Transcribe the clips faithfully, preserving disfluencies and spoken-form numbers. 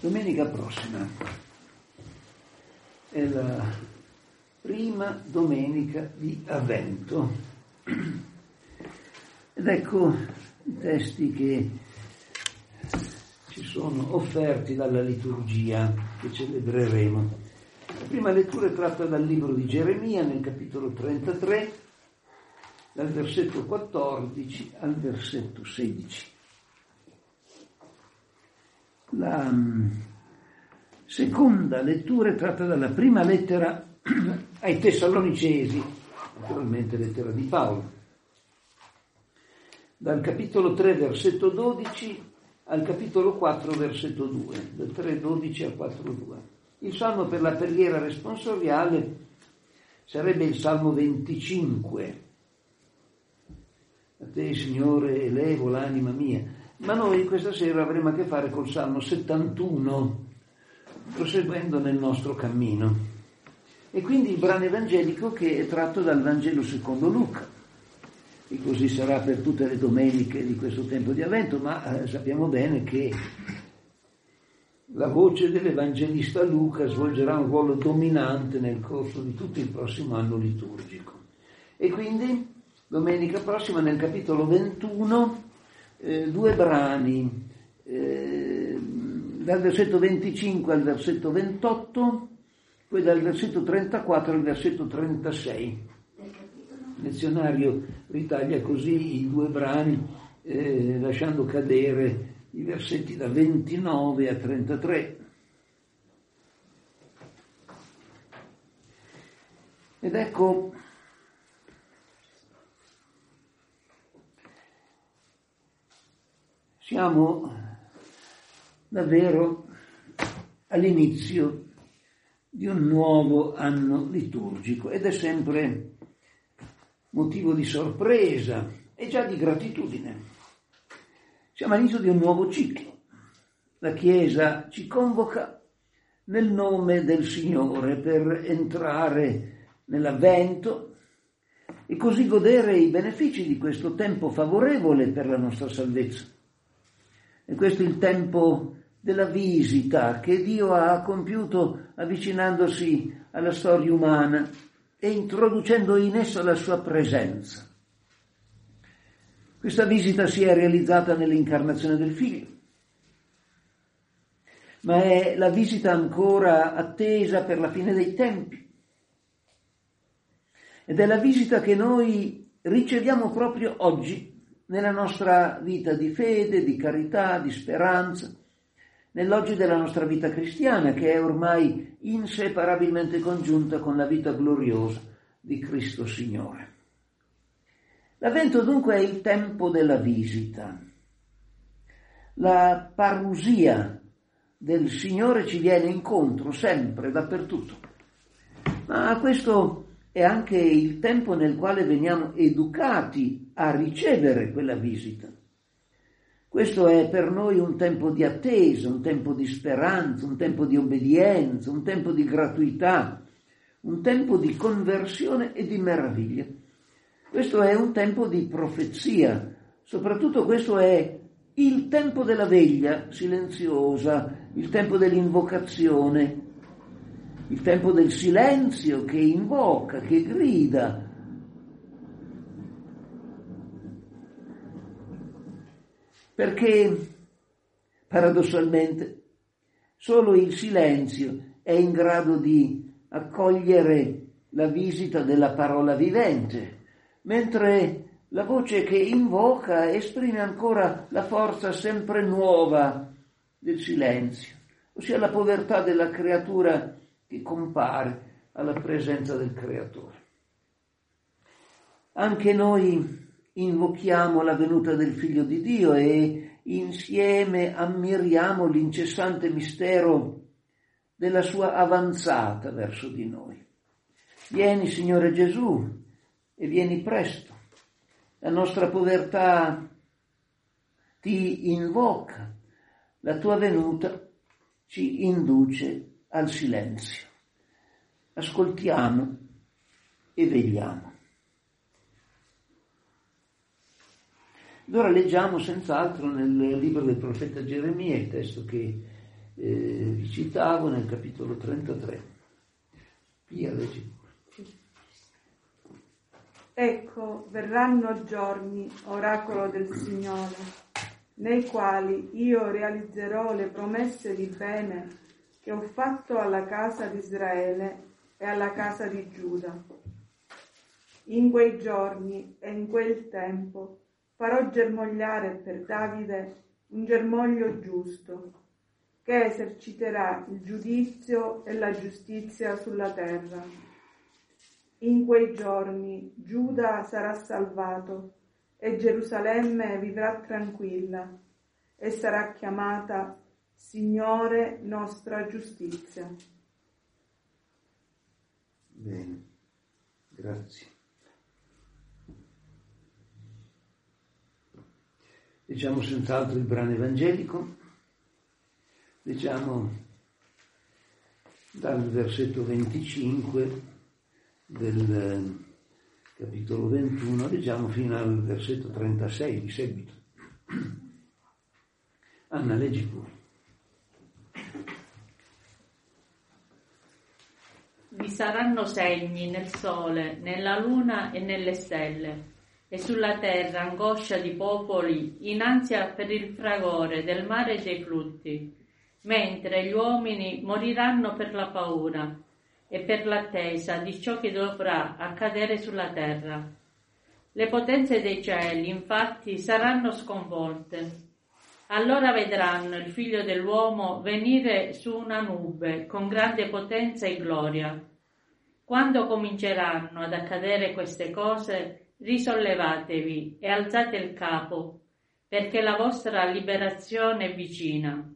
Domenica prossima è la prima domenica di Avvento ed ecco i testi che ci sono offerti dalla liturgia che celebreremo. La prima lettura è tratta dal libro di Geremia nel capitolo trentatré, dal versetto quattordici al versetto sedici. La seconda lettura è tratta dalla prima lettera ai Tessalonicesi, naturalmente lettera di Paolo, dal capitolo tre versetto dodici al capitolo quattro versetto due, dal tre dodici al quattro due. Il salmo per la preghiera responsoriale sarebbe il salmo venticinque. A te, Signore, elevo l'anima mia. Ma noi questa sera avremo a che fare col Salmo settantuno, proseguendo nel nostro cammino. E quindi il brano evangelico che è tratto dal Vangelo secondo Luca. E così sarà per tutte le domeniche di questo tempo di Avvento, ma eh, sappiamo bene che la voce dell'Evangelista Luca svolgerà un ruolo dominante nel corso di tutto il prossimo anno liturgico. E quindi domenica prossima nel capitolo ventuno Eh, due brani, eh, dal versetto venticinque al versetto ventotto, poi dal versetto trentaquattro al versetto trentasei. Il lezionario ritaglia così i due brani, eh, lasciando cadere i versetti da ventinove a trentatré. Ed ecco siamo davvero all'inizio di un nuovo anno liturgico ed è sempre motivo di sorpresa e già di gratitudine. Siamo all'inizio di un nuovo ciclo. La Chiesa ci convoca nel nome del Signore per entrare nell'Avvento e così godere i benefici di questo tempo favorevole per la nostra salvezza. E questo è il tempo della visita che Dio ha compiuto avvicinandosi alla storia umana e introducendo in essa la sua presenza. Questa visita si è realizzata nell'incarnazione del Figlio, ma è la visita ancora attesa per la fine dei tempi. Ed è la visita che noi riceviamo proprio oggi, nella nostra vita di fede, di carità, di speranza, nell'oggi della nostra vita cristiana, che è ormai inseparabilmente congiunta con la vita gloriosa di Cristo Signore. L'Avvento dunque è il tempo della visita. La parusia del Signore ci viene incontro sempre, dappertutto. Ma questo è anche il tempo nel quale veniamo educati a ricevere quella visita. Questo è per noi un tempo di attesa, un tempo di speranza, un tempo di obbedienza, un tempo di gratuità, un tempo di conversione e di meraviglia. Questo è un tempo di profezia, soprattutto questo è il tempo della veglia silenziosa, il tempo dell'invocazione, il tempo del silenzio che invoca, che grida. Perché, paradossalmente, solo il silenzio è in grado di accogliere la visita della parola vivente, mentre la voce che invoca esprime ancora la forza sempre nuova del silenzio, ossia la povertà della creatura che compare alla presenza del Creatore. Anche noi invochiamo la venuta del Figlio di Dio e insieme ammiriamo l'incessante mistero della sua avanzata verso di noi. Vieni, Signore Gesù, e vieni presto. La nostra povertà ti invoca, la tua venuta ci induce al silenzio. Ascoltiamo e vegliamo. Allora leggiamo senz'altro nel libro del profeta Geremia, il testo che eh, vi citavo nel capitolo trentatré. Pia, leggi. Ecco, verranno giorni, oracolo del Signore, nei quali io realizzerò le promesse di bene che ho fatto alla casa di Israele e alla casa di Giuda. In quei giorni e in quel tempo farò germogliare per Davide un germoglio giusto, che eserciterà il giudizio e la giustizia sulla terra. In quei giorni Giuda sarà salvato e Gerusalemme vivrà tranquilla e sarà chiamata Signore nostra giustizia. Bene, grazie. Leggiamo senz'altro il brano evangelico, leggiamo dal versetto venticinque del capitolo ventuno, leggiamo fino al versetto trentasei di seguito. Anna, leggi pure. Vi saranno segni nel sole, nella luna e nelle stelle, e sulla terra angoscia di popoli in ansia per il fragore del mare e dei flutti, mentre gli uomini moriranno per la paura e per l'attesa di ciò che dovrà accadere sulla terra. Le potenze dei cieli, infatti, saranno sconvolte. Allora vedranno il Figlio dell'uomo venire su una nube con grande potenza e gloria. Quando cominceranno ad accadere queste cose, risollevatevi e alzate il capo, perché la vostra liberazione è vicina.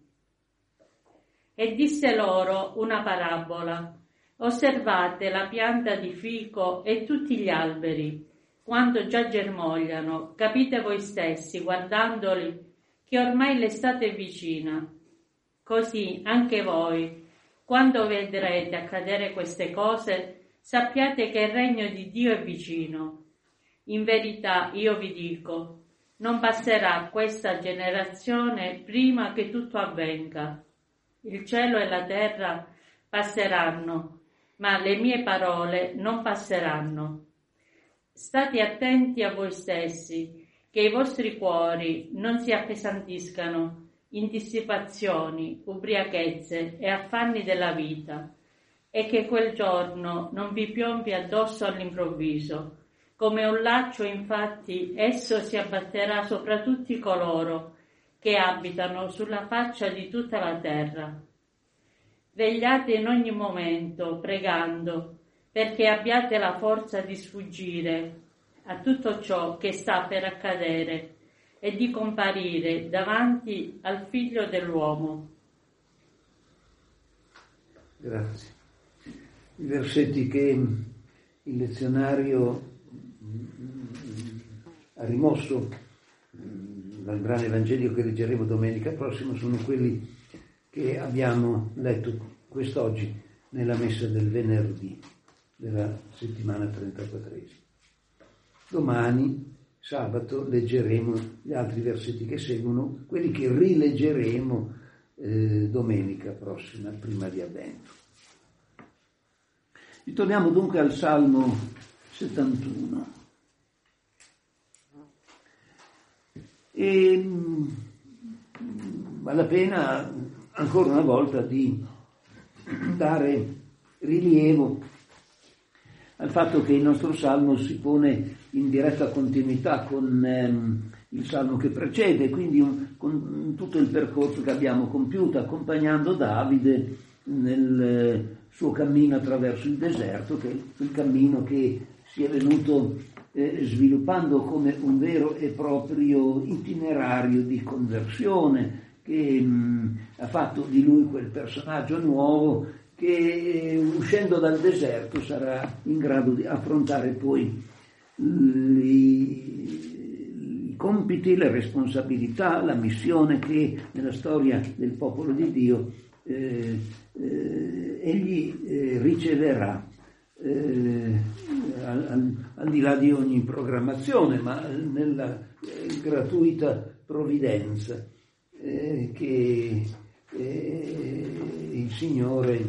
E disse loro una parabola. Osservate la pianta di fico e tutti gli alberi, quando già germogliano, capite voi stessi, guardandoli, che ormai l'estate è vicina. Così anche voi, quando vedrete accadere queste cose, sappiate che il regno di Dio è vicino. In verità io vi dico, non passerà questa generazione prima che tutto avvenga. Il cielo e la terra passeranno, ma le mie parole non passeranno. State attenti a voi stessi, che i vostri cuori non si appesantiscano in dissipazioni, ubriachezze e affanni della vita, e che quel giorno non vi piombi addosso all'improvviso. Come un laccio, infatti, esso si abbatterà sopra tutti coloro che abitano sulla faccia di tutta la terra. Vegliate in ogni momento, pregando, perché abbiate la forza di sfuggire a tutto ciò che sta per accadere e di comparire davanti al Figlio dell'uomo. Grazie. I versetti che il lezionario ha rimosso dal brano evangelico che leggeremo domenica prossima sono quelli che abbiamo letto quest'oggi nella messa del venerdì della settimana trentaquattresima. Domani, sabato, leggeremo gli altri versetti che seguono, quelli che rileggeremo eh, domenica prossima, prima di Avvento. Ritorniamo dunque al Salmo settantuno. E mh, vale la pena ancora una volta di dare rilievo al fatto che il nostro Salmo si pone in diretta continuità con ehm, il Salmo che precede, quindi un, con tutto il percorso che abbiamo compiuto, accompagnando Davide nel eh, suo cammino attraverso il deserto, che è il cammino che si è venuto eh, sviluppando come un vero e proprio itinerario di conversione, che mh, ha fatto di lui quel personaggio nuovo che uscendo dal deserto sarà in grado di affrontare poi i, i compiti, le responsabilità, la missione che nella storia del popolo di Dio eh, eh, egli eh, riceverà eh, al, al, al di là di ogni programmazione, ma nella eh, gratuita provvidenza eh, che eh, il Signore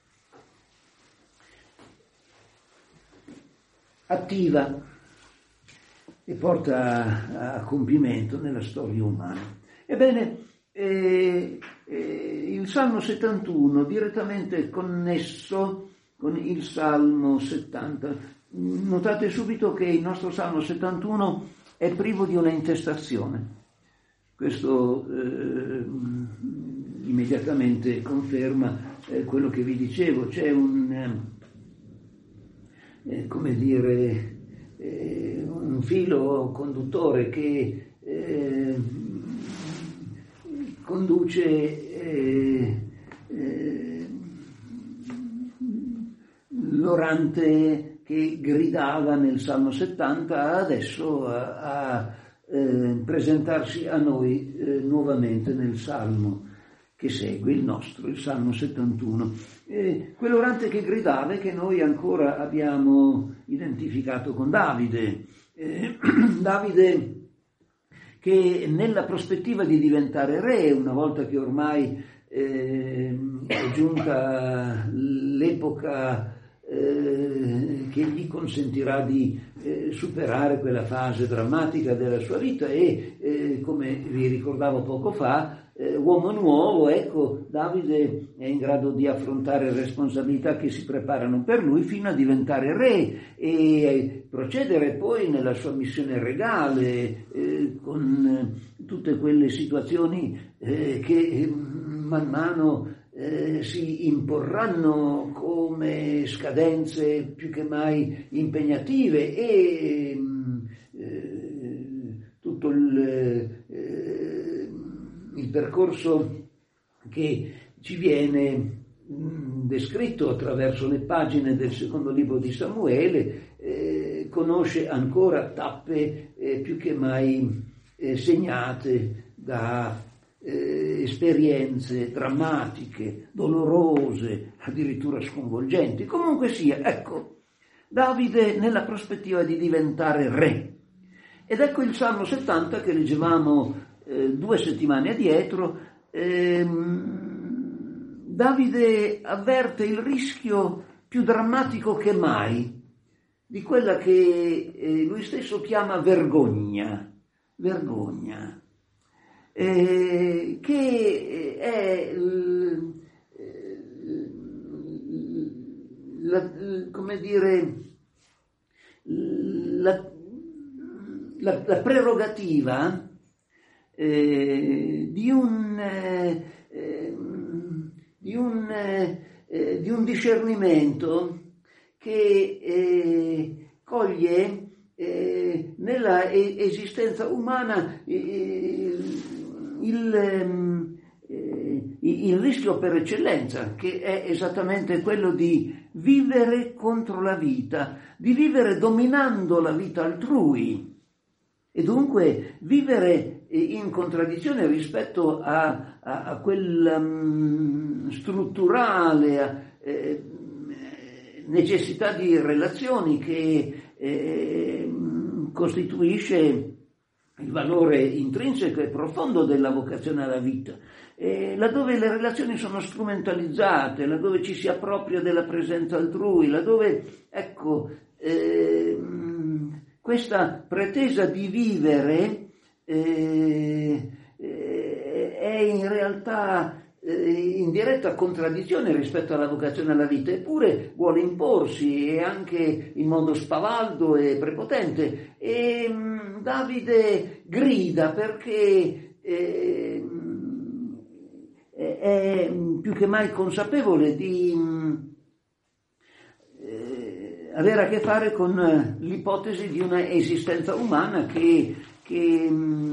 attiva e porta a compimento nella storia umana. Ebbene, eh, eh, il Salmo settantuno, direttamente connesso con il Salmo settanta. Notate subito che il nostro Salmo settantuno è privo di una intestazione. Questo eh, immediatamente conferma eh, quello che vi dicevo. C'è un, eh, come dire, eh, un filo conduttore che eh, conduce eh, eh, l'orante che gridava nel Salmo settanta adesso a, a eh, presentarsi a noi eh, nuovamente nel Salmo che segue il nostro, il Salmo settantuno. E quell'orante che gridava e che noi ancora abbiamo identificato con Davide. Eh, Davide che nella prospettiva di diventare re, una volta che ormai eh, è giunta l'epoca eh, che gli consentirà di eh, superare quella fase drammatica della sua vita e, eh, come vi ricordavo poco fa, eh, uomo nuovo, ecco, Davide è in grado di affrontare responsabilità che si preparano per lui fino a diventare re e procedere poi nella sua missione regale eh, con eh, tutte quelle situazioni eh, che eh, man mano eh, si imporranno come scadenze più che mai impegnative e eh, tutto il, eh, il percorso che ci viene descritto attraverso le pagine del secondo libro di Samuele eh, conosce ancora tappe eh, più che mai eh, segnate da eh, esperienze drammatiche, dolorose, addirittura sconvolgenti. Comunque sia, ecco, Davide nella prospettiva di diventare re. Ed ecco il Salmo settanta che leggevamo eh, due settimane addietro. Ehm, Davide avverte il rischio più drammatico che mai di quella che eh, lui stesso chiama vergogna, vergogna, eh, che è la, come dire la, la, la prerogativa eh, di un eh, Di un, eh, di un discernimento che eh, coglie eh, nella esistenza umana eh, il, eh, il rischio per eccellenza, che è esattamente quello di vivere contro la vita, di vivere dominando la vita altrui e dunque vivere in contraddizione rispetto a, a, a quel um, strutturale eh, necessità di relazioni che eh, costituisce il valore intrinseco e profondo della vocazione alla vita. Eh, laddove le relazioni sono strumentalizzate, laddove ci si appropria della presenza altrui, laddove, ecco, eh, questa pretesa di vivere Eh, eh, è in realtà eh, in diretta contraddizione rispetto alla vocazione alla vita, eppure vuole imporsi e anche in modo spavaldo e prepotente. E mh, Davide grida perché eh, è più che mai consapevole di mh, eh, avere a che fare con l'ipotesi di una esistenza umana che che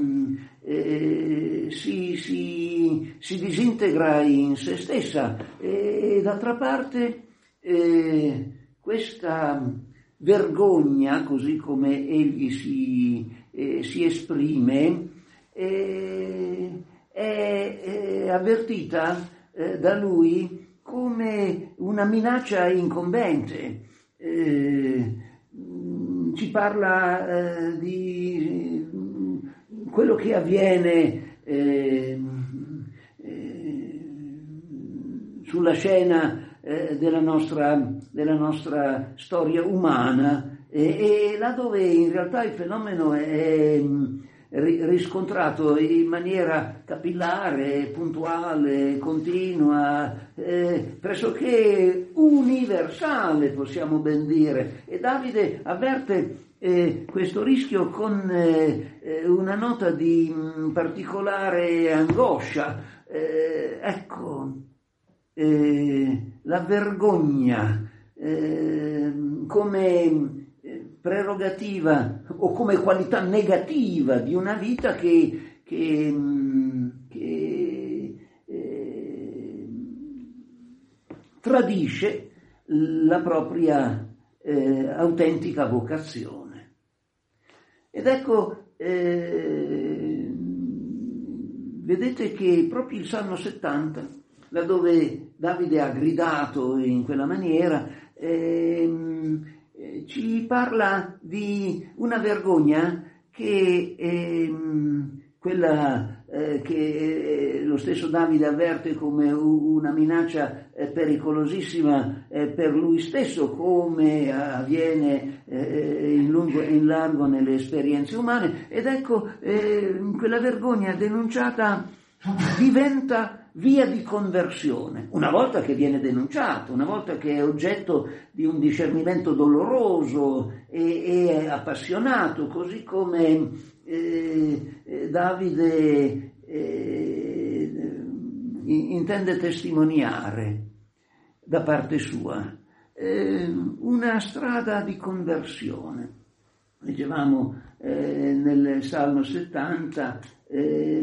eh, si, si, si disintegra in se stessa e d'altra parte eh, questa vergogna, così come egli si, eh, si esprime, eh, è, è avvertita eh, da lui come una minaccia incombente. Eh, ci parla eh, di quello che avviene eh, eh, sulla scena eh, della, nostra, della nostra storia umana, e, e là dove in realtà il fenomeno è, è riscontrato in maniera capillare, puntuale, continua, eh, pressoché universale, possiamo ben dire. E Davide avverte eh, questo rischio con eh, una nota di mh, particolare angoscia. Eh, ecco, eh, la vergogna eh, come prerogativa o come qualità negativa di una vita che, che, che eh, tradisce la propria eh, autentica vocazione. Ed ecco, eh, vedete che proprio il Salmo settanta, laddove Davide ha gridato in quella maniera, ehm, ci parla di una vergogna che ehm, quella eh, che lo stesso Davide avverte come una minaccia eh, pericolosissima eh, per lui stesso, come avviene eh, in lungo e in largo nelle esperienze umane. Ed ecco, eh, quella vergogna denunciata diventa via di conversione, una volta che viene denunciato, una volta che è oggetto di un discernimento doloroso e, e appassionato, così come eh, eh, Davide eh, intende testimoniare da parte sua eh, una strada di conversione. Leggevamo eh, nel Salmo settanta eh,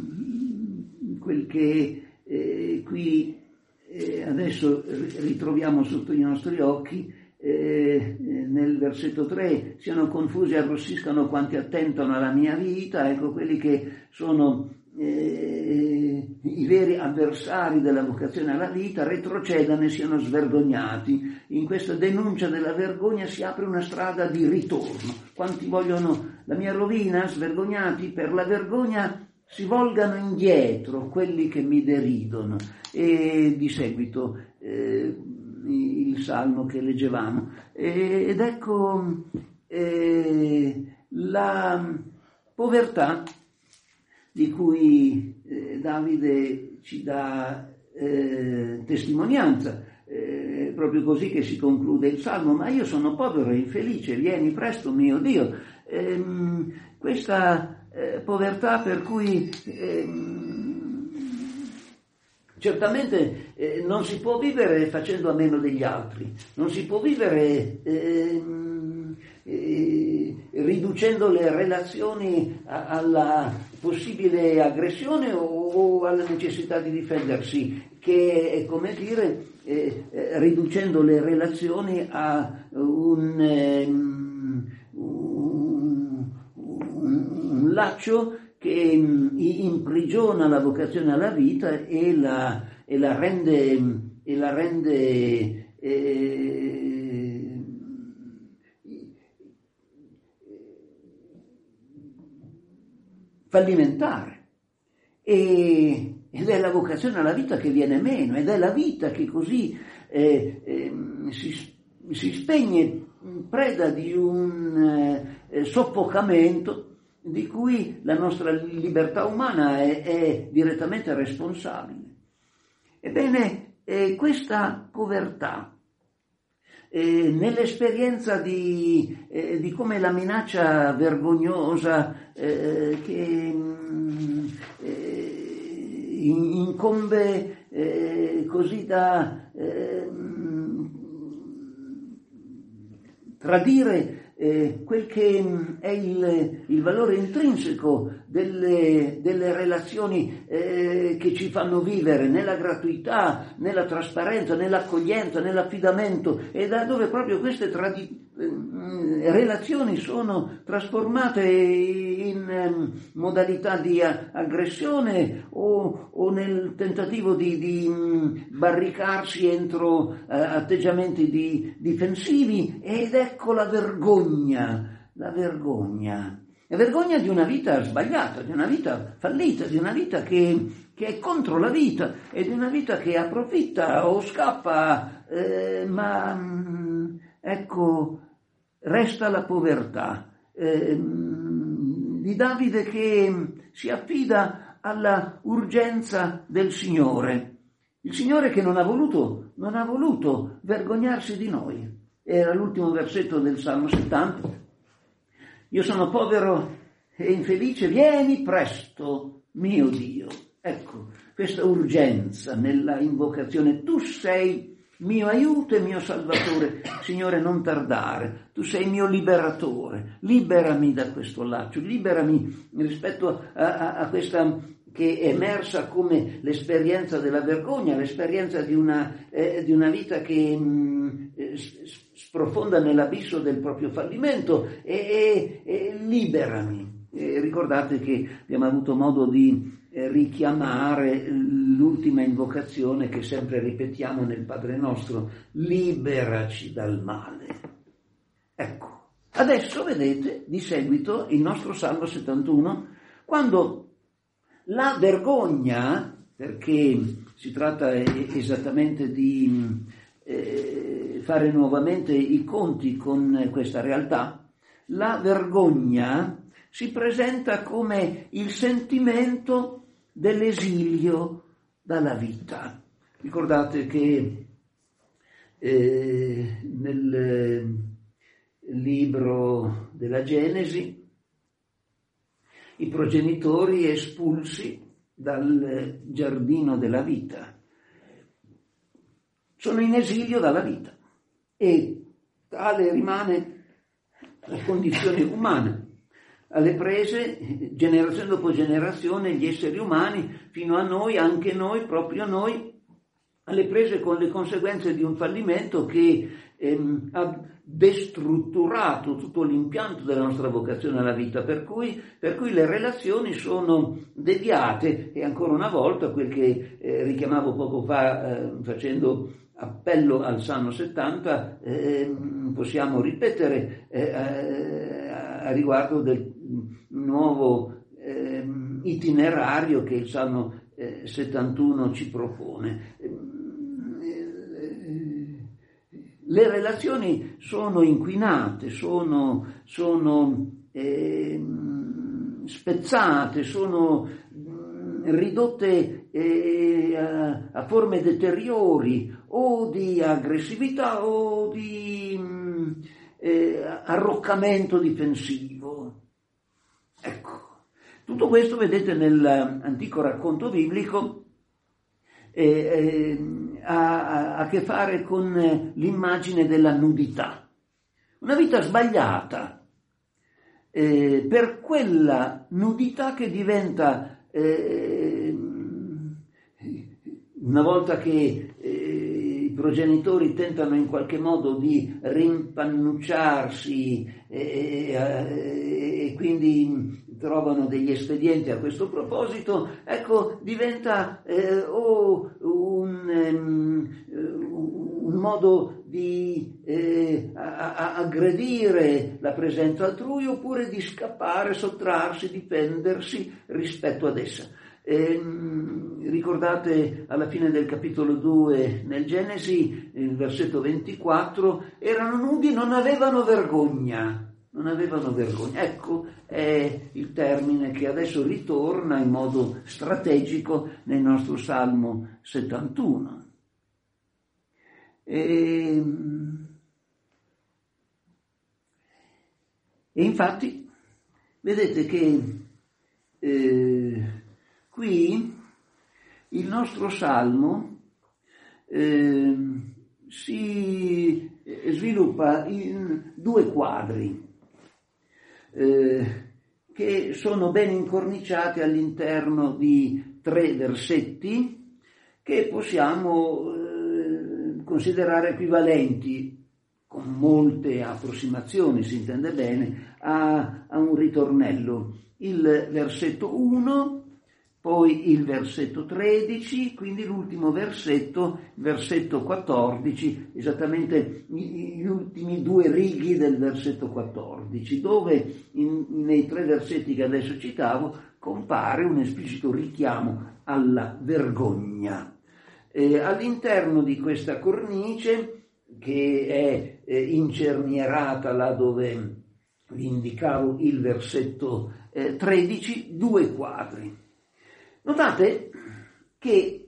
quel che eh, qui eh, adesso ritroviamo sotto i nostri occhi eh, nel versetto tre: siano confusi e arrossiscano quanti attentano alla mia vita. Ecco, quelli che sono eh, i veri avversari della vocazione alla vita retrocedano e siano svergognati. In questa denuncia della vergogna si apre una strada di ritorno. Quanti vogliono la mia rovina, svergognati per la vergogna, si volgano indietro quelli che mi deridono. E di seguito eh, il salmo che leggevamo. E, ed ecco eh, la povertà di cui eh, Davide ci dà eh, testimonianza. Eh, proprio così che si conclude il salmo: ma io sono povero e infelice, vieni presto mio Dio. Eh, questa Eh, povertà per cui eh, certamente eh, non si può vivere facendo a meno degli altri, non si può vivere eh, eh, riducendo le relazioni a, alla possibile aggressione o, o alla necessità di difendersi, che è come dire eh, eh, riducendo le relazioni a un eh, un laccio che imprigiona la vocazione alla vita e la, e la rende, e la rende eh, fallimentare. E, ed è la vocazione alla vita che viene meno, ed è la vita che così eh, eh, si, si spegne preda di un eh, soffocamento di cui la nostra libertà umana è, è direttamente responsabile. Ebbene, eh, questa povertà, eh, nell'esperienza di, eh, di come la minaccia vergognosa eh, che eh, incombe eh, così da eh, tradire Eh, quel che è il, il valore intrinseco delle, delle relazioni eh, che ci fanno vivere nella gratuità, nella trasparenza, nell'accoglienza, nell'affidamento, e da dove proprio queste tradi- eh, relazioni sono trasformate in eh, modalità di aggressione o, o nel tentativo di, di barricarsi entro eh, atteggiamenti di, difensivi. Ed ecco la vergogna, la vergogna è vergogna di una vita sbagliata, di una vita fallita, di una vita che, che è contro la vita e di una vita che approfitta o scappa, eh, ma mh, ecco, resta la povertà. Eh, di Davide che si affida alla urgenza del Signore. Il Signore che non ha voluto, non ha voluto vergognarsi di noi. Era l'ultimo versetto del Salmo settanta. Io sono povero e infelice, vieni presto, mio Dio. Ecco, questa urgenza nella invocazione. Tu sei mio aiuto e mio salvatore, Signore, non tardare. Tu sei mio liberatore. Liberami da questo laccio, liberami rispetto a, a, a questa che è emersa come l'esperienza della vergogna, l'esperienza di una, eh, di una vita che mh, sprofonda nell'abisso del proprio fallimento e, e, e liberami. E ricordate che abbiamo avuto modo di eh, richiamare l'ultima invocazione che sempre ripetiamo nel Padre Nostro: liberaci dal male. Ecco, adesso vedete di seguito il nostro Salmo settantuno, quando la vergogna, perché si tratta esattamente di eh, fare nuovamente i conti con questa realtà, la vergogna si presenta come il sentimento dell'esilio dalla vita. Ricordate che eh, nel libro della Genesi i progenitori espulsi dal giardino della vita sono in esilio dalla vita e tale rimane la condizione umana. Alle prese, generazione dopo generazione, gli esseri umani, fino a noi, anche noi, proprio noi, alle prese con le conseguenze di un fallimento che ehm, ha destrutturato tutto l'impianto della nostra vocazione alla vita, per cui, per cui le relazioni sono deviate. E ancora una volta quel che eh, richiamavo poco fa eh, facendo appello al Salmo settanta, eh, possiamo ripetere eh, a riguardo del nuovo eh, itinerario che il Salmo eh, settantuno ci propone. Le relazioni sono inquinate, sono, sono eh, spezzate, sono ridotte eh, a, a forme deteriori o di aggressività o di eh, arroccamento difensivo. Ecco, tutto questo vedete nell'antico racconto biblico eh, eh, ha, ha a che fare con l'immagine della nudità. Una vita sbagliata eh, per quella nudità che diventa Eh, una volta che eh, i progenitori tentano in qualche modo di rimpannucciarsi e, e, e quindi trovano degli espedienti a questo proposito, ecco, diventa eh, o un, um, un modo di eh, a, a aggredire la presenza altrui oppure di scappare, sottrarsi, difendersi rispetto ad essa. Eh, ricordate alla fine del capitolo due nel Genesi, il versetto ventiquattro, erano nudi, non avevano vergogna. Non avevano vergogna. Ecco, è il termine che adesso ritorna in modo strategico nel nostro Salmo settantuno. E, e infatti, vedete che eh, qui il nostro Salmo eh, si sviluppa in due quadri Eh, che sono ben incorniciati all'interno di tre versetti che possiamo eh, considerare equivalenti, con molte approssimazioni, si intende bene, a, a un ritornello. Il versetto uno poi il versetto tredici, quindi l'ultimo versetto, versetto quattordici, esattamente gli ultimi due righi del versetto quattordici, dove in, nei tre versetti che adesso citavo compare un esplicito richiamo alla vergogna. Eh, all'interno di questa cornice, che è eh, incernierata là dove vi indicavo il versetto eh, tredici, due quadri. Notate che,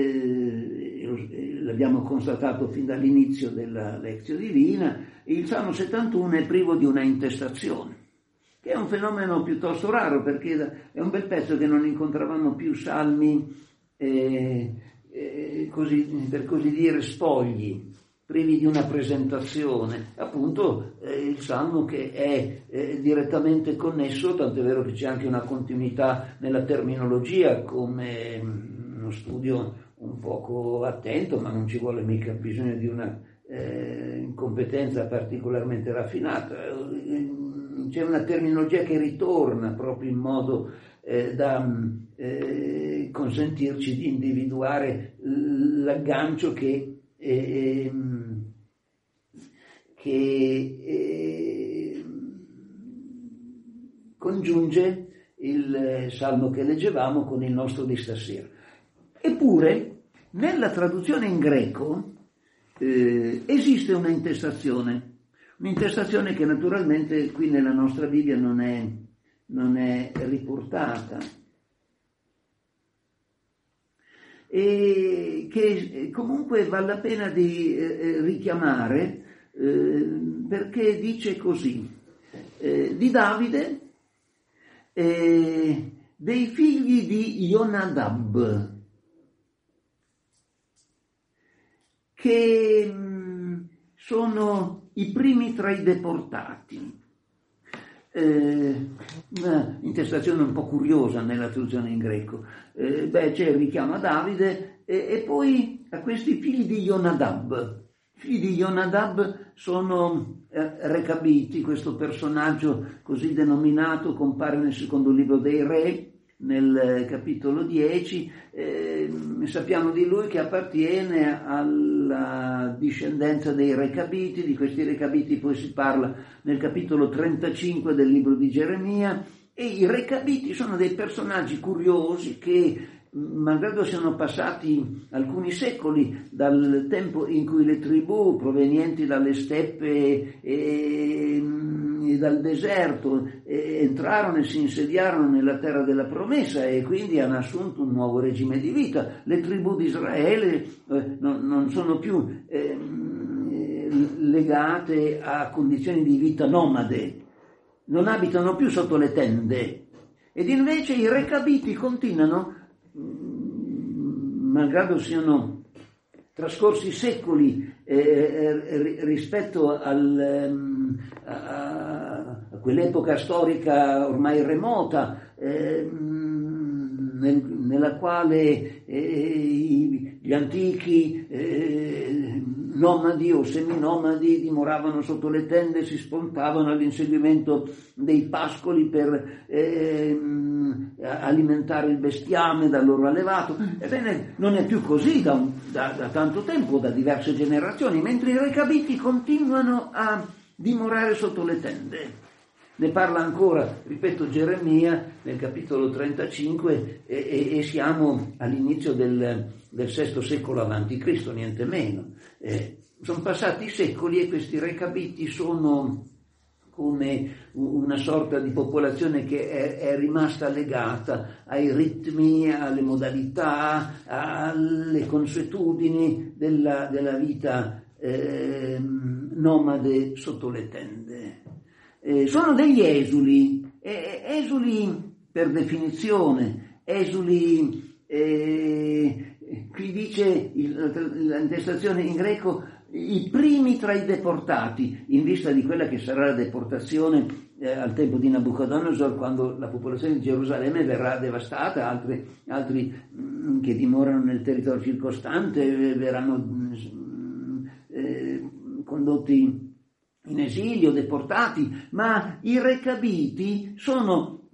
eh, l'abbiamo constatato fin dall'inizio della lezione divina, il Salmo settantuno è privo di una intestazione, che è un fenomeno piuttosto raro, perché è un bel pezzo che non incontravamo più salmi, eh, eh, così, per così dire, spogli, privi di una presentazione, appunto eh, il Salmo che è eh, direttamente connesso, tant'è vero che c'è anche una continuità nella terminologia, come uno studio un poco attento, ma non ci vuole mica bisogno di una eh, competenza particolarmente raffinata. C'è una terminologia che ritorna proprio in modo eh, da eh, consentirci di individuare l'aggancio che Eh, che eh, congiunge il salmo che leggevamo con il nostro di stasera. Eppure, nella traduzione in greco eh, esiste una intestazione, un'intestazione che naturalmente qui nella nostra Bibbia non è, non è riportata, e che comunque vale la pena di eh, richiamare eh, perché dice così, eh, di Davide, eh, dei figli di Jonadab, che mh, sono i primi tra i deportati. Eh, una intestazione un po' curiosa nella traduzione in greco. Eh, beh, c'è il richiamo a Davide e, e poi a questi figli di Jonadab. I figli di Jonadab sono eh, Recabiti, questo personaggio così denominato compare nel secondo libro dei Re, nel capitolo dieci. Eh, sappiamo di lui che appartiene alla discendenza dei Recabiti. Di questi Recabiti poi si parla nel capitolo trentacinque del libro di Geremia, e i Recabiti sono dei personaggi curiosi che, malgrado siano passati alcuni secoli dal tempo in cui le tribù provenienti dalle steppe e, e dal deserto e entrarono e si insediarono nella terra della promessa e quindi hanno assunto un nuovo regime di vita. Le tribù di Israele eh, non, non sono più eh, legate a condizioni di vita nomade, non abitano più sotto le tende, ed invece i Recabiti continuano, malgrado siano trascorsi secoli eh, rispetto al, a, a quell'epoca storica ormai remota, eh, nel, nella quale eh, gli antichi eh, nomadi o seminomadi dimoravano sotto le tende, si spontavano all'inseguimento dei pascoli per eh, alimentare il bestiame da loro allevato. Ebbene, non è più così da, un, da, da tanto tempo, da diverse generazioni, mentre i Recabiti continuano a dimorare sotto le tende. Ne parla ancora, ripeto, Geremia nel capitolo trentacinque e, e, e siamo all'inizio del, del sesto secolo avanti Cristo, niente meno. Eh, sono passati secoli e questi Recabiti sono come una sorta di popolazione che è, è rimasta legata ai ritmi, alle modalità, alle consuetudini della, della vita eh, nomade sotto le tende. Eh, sono degli esuli, eh, esuli per definizione, esuli, eh, qui dice il, l'intestazione in greco, i primi tra i deportati, in vista di quella che sarà la deportazione eh, al tempo di Nabucodonosor, quando la popolazione di Gerusalemme verrà devastata, altri, altri mh, che dimorano nel territorio circostante eh, verranno mh, eh, condotti in esilio, deportati, ma i Recabiti sono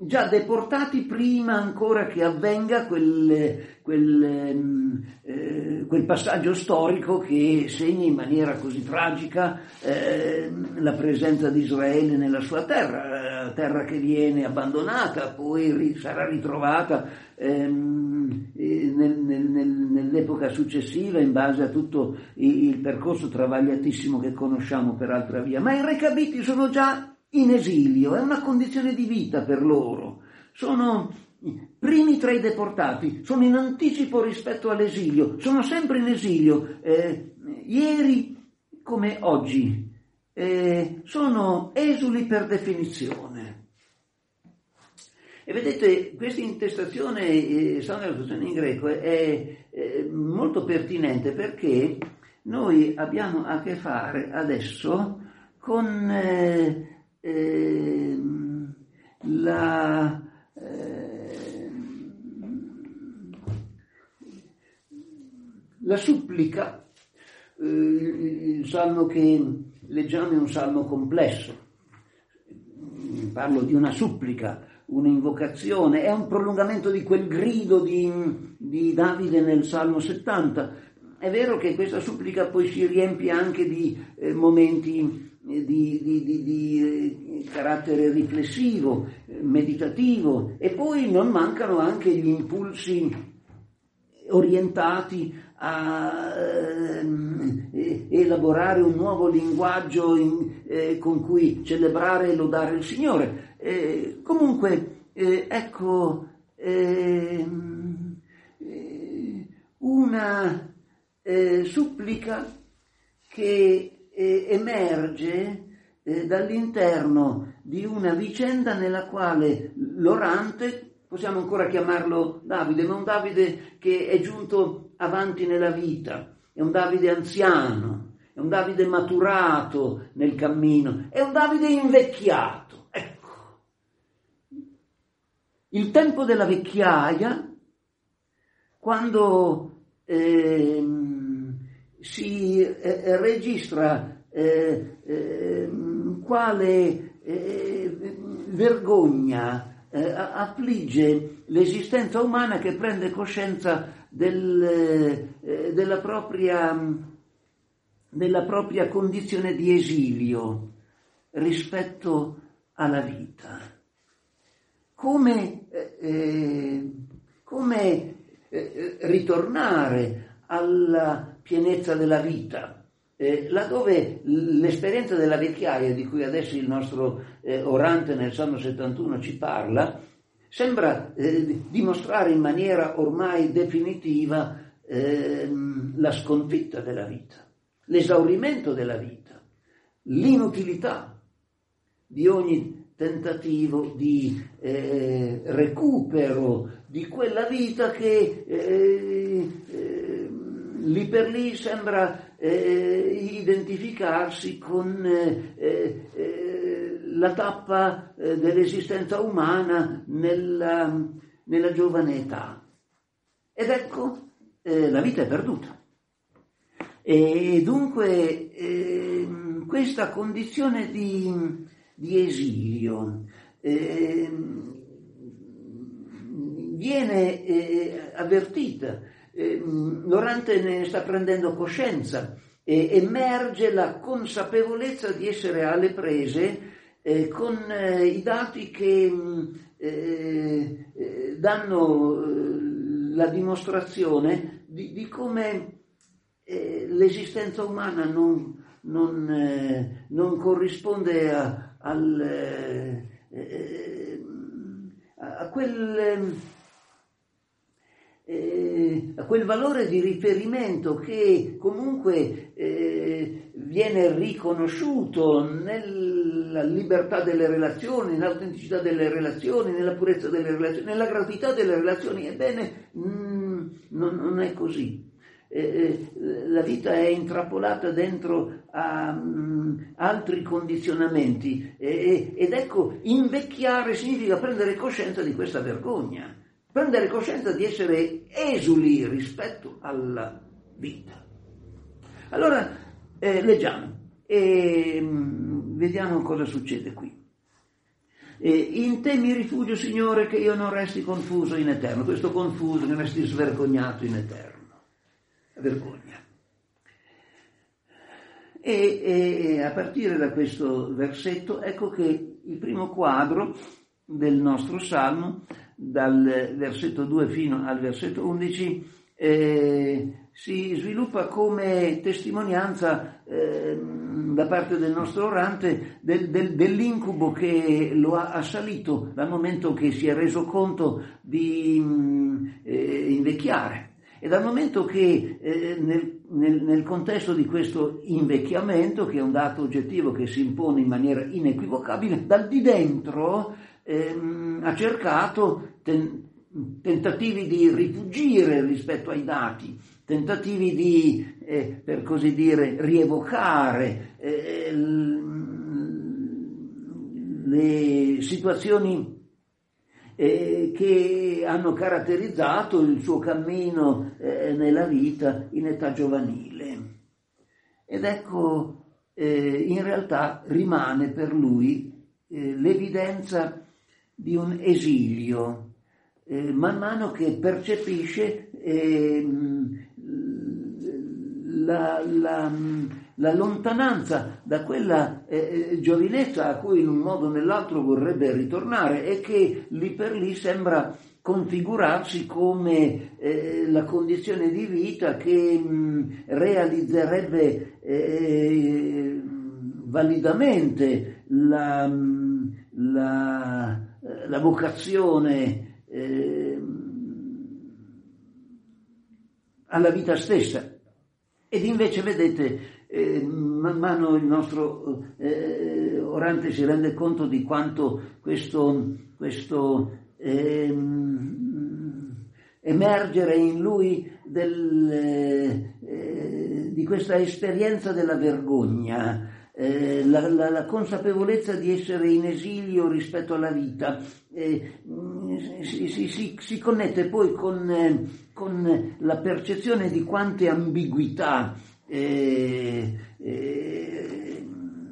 già deportati prima ancora che avvenga quel, quel, eh, quel passaggio storico che segna in maniera così tragica eh, la presenza di Israele nella sua terra, terra che viene abbandonata, poi ri, sarà ritrovata ehm, nel, nel, nel, nell'epoca successiva in base a tutto il, il percorso travagliatissimo che conosciamo per altra via. Ma i recabiti sono già in esilio, è una condizione di vita per loro, sono primi tra i deportati, sono in anticipo rispetto all'esilio, sono sempre in esilio, eh, ieri come oggi, eh, sono esuli per definizione. E vedete, questa intestazione, eh, stando nella traduzione in greco, è, è, è molto pertinente perché noi abbiamo a che fare adesso con eh, Eh, la eh, la supplica, eh, il salmo che leggiamo è un salmo complesso, parlo di una supplica, un'invocazione, è un prolungamento di quel grido di, di Davide nel salmo settanta. È vero che questa supplica poi si riempie anche di eh, momenti Di, di, di, di carattere riflessivo, meditativo, e poi non mancano anche gli impulsi orientati a eh, elaborare un nuovo linguaggio in, eh, con cui celebrare e lodare il Signore. Eh, comunque, eh, ecco, eh, una eh, supplica che Eh, emerge eh, dall'interno di una vicenda nella quale l'orante, possiamo ancora chiamarlo Davide, ma un Davide che è giunto avanti nella vita, è un Davide anziano, è un Davide maturato nel cammino, è un Davide invecchiato. Ecco, il tempo della vecchiaia, quando eh, si eh, registra eh, eh, quale eh, vergogna eh, affligge l'esistenza umana, che prende coscienza del, eh, della propria, della propria condizione di esilio rispetto alla vita. Come, eh, come eh, ritornare alla pienezza della vita, eh, laddove l'esperienza della vecchiaia, di cui adesso il nostro eh, orante nel Salmo settantuno ci parla, sembra eh, dimostrare in maniera ormai definitiva eh, la sconfitta della vita, l'esaurimento della vita, l'inutilità di ogni tentativo di eh, recupero di quella vita che eh, eh, lì per lì sembra eh, identificarsi con eh, eh, la tappa eh, dell'esistenza umana nella, nella giovane età. Ed ecco, eh, la vita è perduta. E dunque eh, questa condizione di, di esilio eh, viene eh, avvertita. Eh, l'orante ne sta prendendo coscienza, e emerge la consapevolezza di essere alle prese eh, con eh, i dati che eh, eh, danno eh, la dimostrazione di, di come eh, l'esistenza umana non, non, eh, non corrisponde a, al, eh, a quel... Eh, a quel valore di riferimento che comunque eh, viene riconosciuto nella libertà delle relazioni, nell'autenticità delle relazioni, nella purezza delle relazioni, nella gravità delle relazioni. Ebbene, mh, non, non è così. Eh, la vita è intrappolata dentro a mh, altri condizionamenti eh, ed ecco, invecchiare significa prendere coscienza di questa vergogna. Prendere coscienza di essere esuli rispetto alla vita. Allora, eh, leggiamo e mh, vediamo cosa succede qui. E in te mi rifugio, Signore, che io non resti confuso in eterno. Questo confuso, che resti svergognato in eterno. Vergogna. E, e a partire da questo versetto, ecco che il primo quadro del nostro Salmo, dal versetto due fino al versetto undici, eh, si sviluppa come testimonianza eh, da parte del nostro orante del, del, dell'incubo che lo ha assalito dal momento che si è reso conto di mh, eh, invecchiare. E dal momento che eh, nel, nel, nel contesto di questo invecchiamento, che è un dato oggettivo che si impone in maniera inequivocabile, dal di dentro ehm, ha cercato ten, tentativi di rifugire rispetto ai dati, tentativi di, eh, per così dire, rievocare eh, le situazioni Eh, che hanno caratterizzato il suo cammino eh, nella vita in età giovanile. Ed ecco, eh, in realtà rimane per lui eh, l'evidenza di un esilio, eh, man mano che percepisce eh, la, la, la lontananza da quella eh, giovinezza a cui in un modo o nell'altro vorrebbe ritornare e che lì per lì sembra configurarsi come eh, la condizione di vita che mh, realizzerebbe eh, validamente la, la, la vocazione eh, alla vita stessa. Ed invece, vedete, eh, man mano il nostro eh, orante si rende conto di quanto questo, questo eh, emergere in lui del, eh, di questa esperienza della vergogna, eh, la, la, la consapevolezza di essere in esilio rispetto alla vita, eh, si, si, si, si connette poi con, eh, con la percezione di quante ambiguità eh, eh,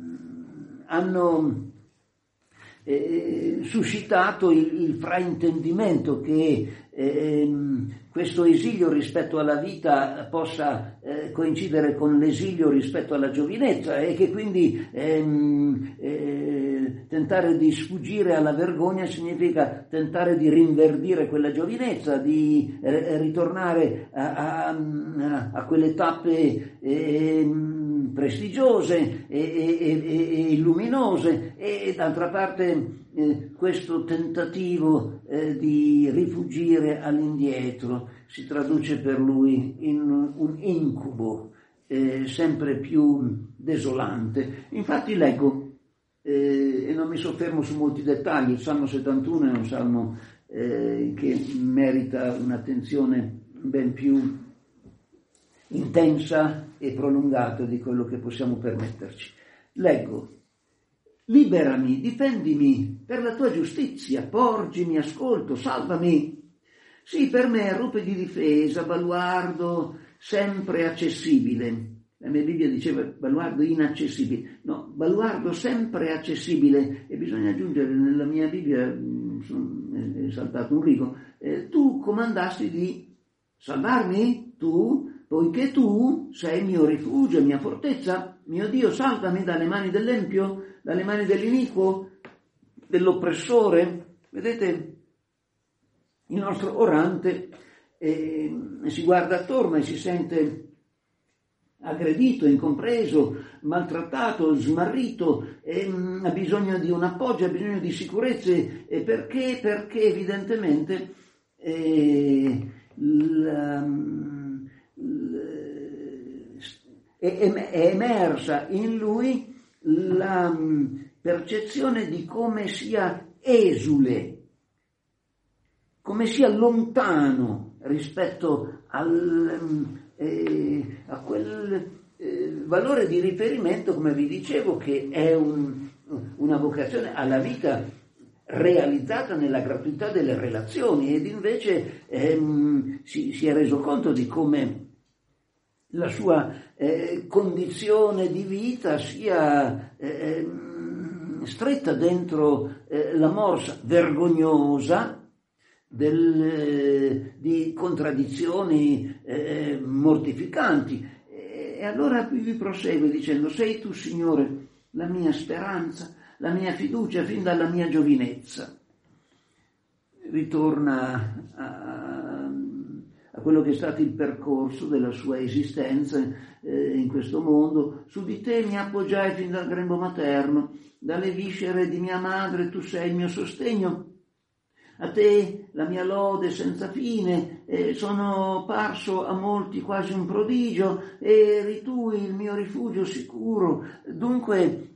hanno eh, suscitato il, il fraintendimento che eh, questo esilio rispetto alla vita possa eh, coincidere con l'esilio rispetto alla giovinezza e che quindi ehm, eh, tentare di sfuggire alla vergogna significa tentare di rinverdire quella giovinezza, di eh, ritornare a, a, a quelle tappe eh, prestigiose e, e, e luminose e d'altra parte eh, questo tentativo eh, di rifugire all'indietro si traduce per lui in un incubo eh, sempre più desolante. Infatti leggo eh, e non mi soffermo su molti dettagli, il Salmo settantuno è un salmo eh, che merita un'attenzione ben più intensa e prolungata di quello che possiamo permetterci. Leggo: liberami, difendimi per la tua giustizia, porgimi ascolto, salvami. Sì, per me rupe di difesa, baluardo sempre accessibile. La mia Bibbia diceva baluardo inaccessibile. No, baluardo sempre accessibile. E bisogna aggiungere, nella mia Bibbia è saltato un rigo, eh, tu comandasti di salvarmi, tu, poiché tu sei mio rifugio, mia fortezza, mio Dio, salvami dalle mani dell'empio, dalle mani dell'iniquo, dell'oppressore. Vedete, il nostro orante eh, si guarda attorno e si sente aggredito, incompreso, maltrattato, smarrito, eh, ha bisogno di un appoggio, ha bisogno di sicurezze. E perché? Perché evidentemente eh, la, è emersa in lui la percezione di come sia esule, come sia lontano rispetto al, eh, a quel eh, valore di riferimento, come vi dicevo, che è un, una vocazione alla vita realizzata nella gratuità delle relazioni, ed invece ehm, si, si è reso conto di come la sua eh, condizione di vita sia eh, stretta dentro eh, la morsa vergognosa del, eh, di contraddizioni eh, mortificanti. E, e allora vi prosegue dicendo: sei tu, Signore, la mia speranza, la mia fiducia fin dalla mia giovinezza. Ritorna a, a quello che è stato il percorso della sua esistenza eh, in questo mondo. Su di te mi appoggiai fin dal grembo materno, dalle viscere di mia madre tu sei il mio sostegno. A te la mia lode senza fine, eh, sono parso a molti quasi un prodigio, e eri tu il mio rifugio sicuro. Dunque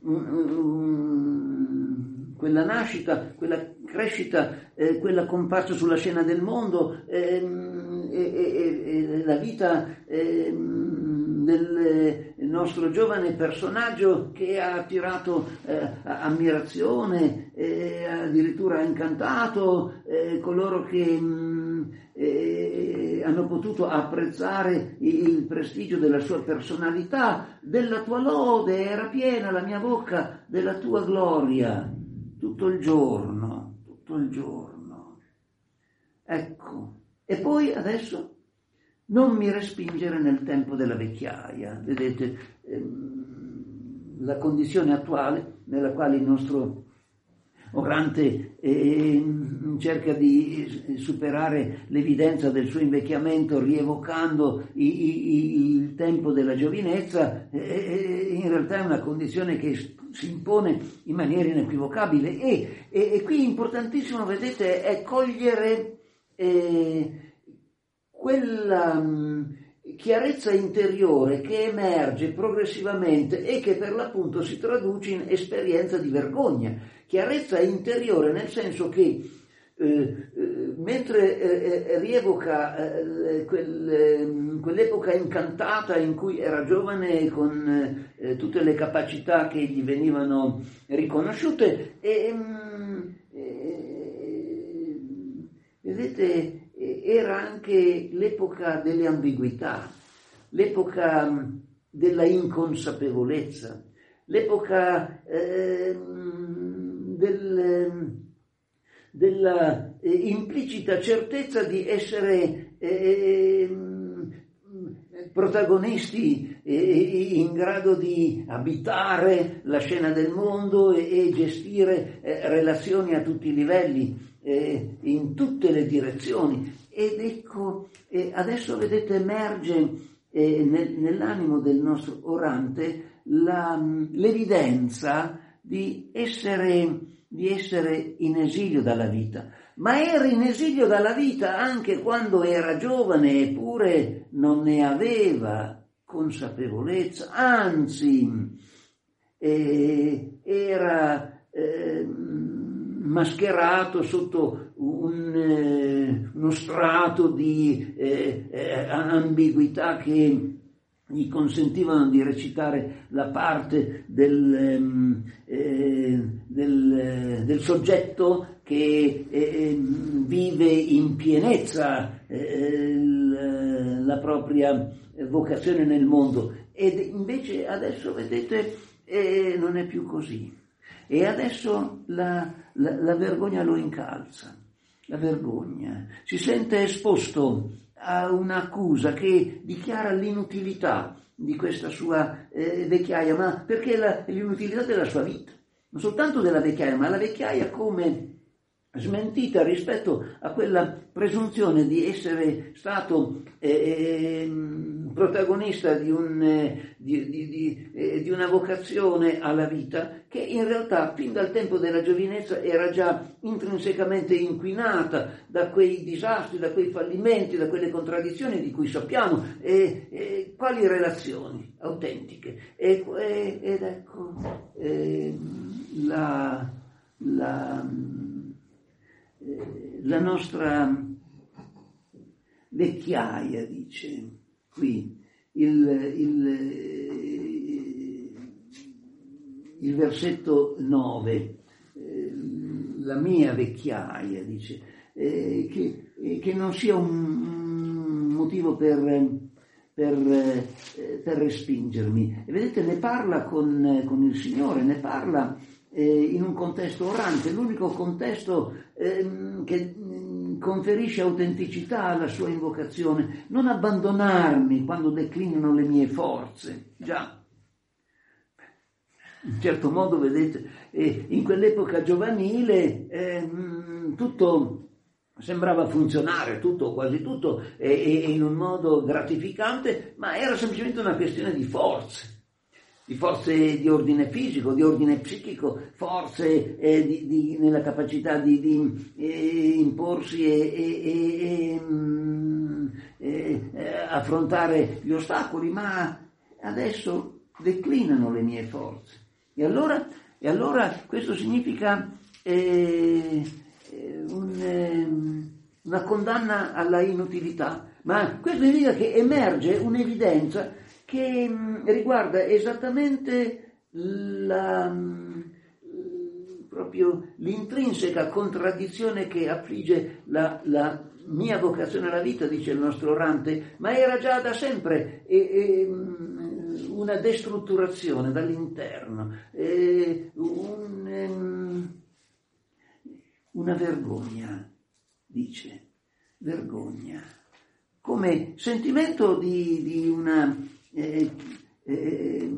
um, quella nascita, quella crescita, eh, quella comparsa sulla scena del mondo, eh, e, e, e la vita eh, del nostro giovane personaggio che ha attirato eh, ammirazione, eh, addirittura incantato eh, coloro che mh, eh, hanno potuto apprezzare il prestigio della sua personalità. Della tua lode era piena la mia bocca, della tua gloria tutto il giorno, tutto il giorno. Ecco, e poi adesso non mi respingere nel tempo della vecchiaia. Vedete, ehm, la condizione attuale nella quale il nostro orante eh, cerca di superare l'evidenza del suo invecchiamento rievocando i, i, il tempo della giovinezza, eh, in realtà è una condizione che si impone in maniera inequivocabile e, e, e qui importantissimo, vedete, è cogliere eh, quella mh, chiarezza interiore che emerge progressivamente e che per l'appunto si traduce in esperienza di vergogna. Chiarezza interiore nel senso che eh, eh, mentre eh, rievoca eh, quel, eh, quell'epoca incantata in cui era giovane con eh, tutte le capacità che gli venivano riconosciute, e, eh, vedete, era anche l'epoca delle ambiguità, l'epoca della inconsapevolezza, l'epoca eh, del, della eh, implicita certezza di essere eh, protagonisti eh, in grado di abitare la scena del mondo e, e gestire eh, relazioni a tutti i livelli, eh, in tutte le direzioni. Ed ecco, eh, adesso vedete emerge eh, nel, nell'animo del nostro orante la, l'evidenza di essere, di essere in esilio dalla vita. Ma era in esilio dalla vita anche quando era giovane, eppure non ne aveva consapevolezza, anzi eh, era eh, mascherato sotto un, eh, uno strato di eh, eh, ambiguità che gli consentivano di recitare la parte del, eh, del, del soggetto che eh, vive in pienezza eh, la propria vocazione nel mondo. Ed invece adesso, vedete, eh, non è più così. E adesso la, la, la vergogna lo incalza, la vergogna. Si sente esposto a un'accusa che dichiara l'inutilità di questa sua eh, vecchiaia, ma perché la, l'inutilità della sua vita, non soltanto della vecchiaia, ma la vecchiaia come smentita rispetto a quella presunzione di essere stato eh, protagonista di, un, eh, di, di, di, eh, di una vocazione alla vita che in realtà fin dal tempo della giovinezza era già intrinsecamente inquinata da quei disastri, da quei fallimenti, da quelle contraddizioni di cui sappiamo. E, e quali relazioni autentiche? E, e, ed ecco eh, la... la La nostra vecchiaia, dice qui il, il, il versetto nove, la mia vecchiaia, dice, eh, che, che non sia un motivo per, per, per respingermi. E vedete, ne parla con, con il Signore, ne parla eh, in un contesto orante, l'unico contesto eh, che conferisce autenticità alla sua invocazione. Non abbandonarmi quando declinano le mie forze. Già, in certo modo, vedete, eh, in quell'epoca giovanile eh, tutto sembrava funzionare, tutto, quasi tutto, e, e in un modo gratificante, ma era semplicemente una questione di forze, di forze di ordine fisico, di ordine psichico, forze eh, di, di, nella capacità di, di eh, imporsi e, e, e, e affrontare gli ostacoli, ma adesso declinano le mie forze. E allora, e allora questo significa eh, un, eh, una condanna alla inutilità, ma questo significa che emerge un'evidenza che mh, riguarda esattamente la, mh, proprio l'intrinseca contraddizione che affligge la, la mia vocazione alla vita, dice il nostro orante, ma era già da sempre e, e, mh, una destrutturazione dall'interno, e un, um, una vergogna, dice, vergogna, come sentimento di, di una eh, eh,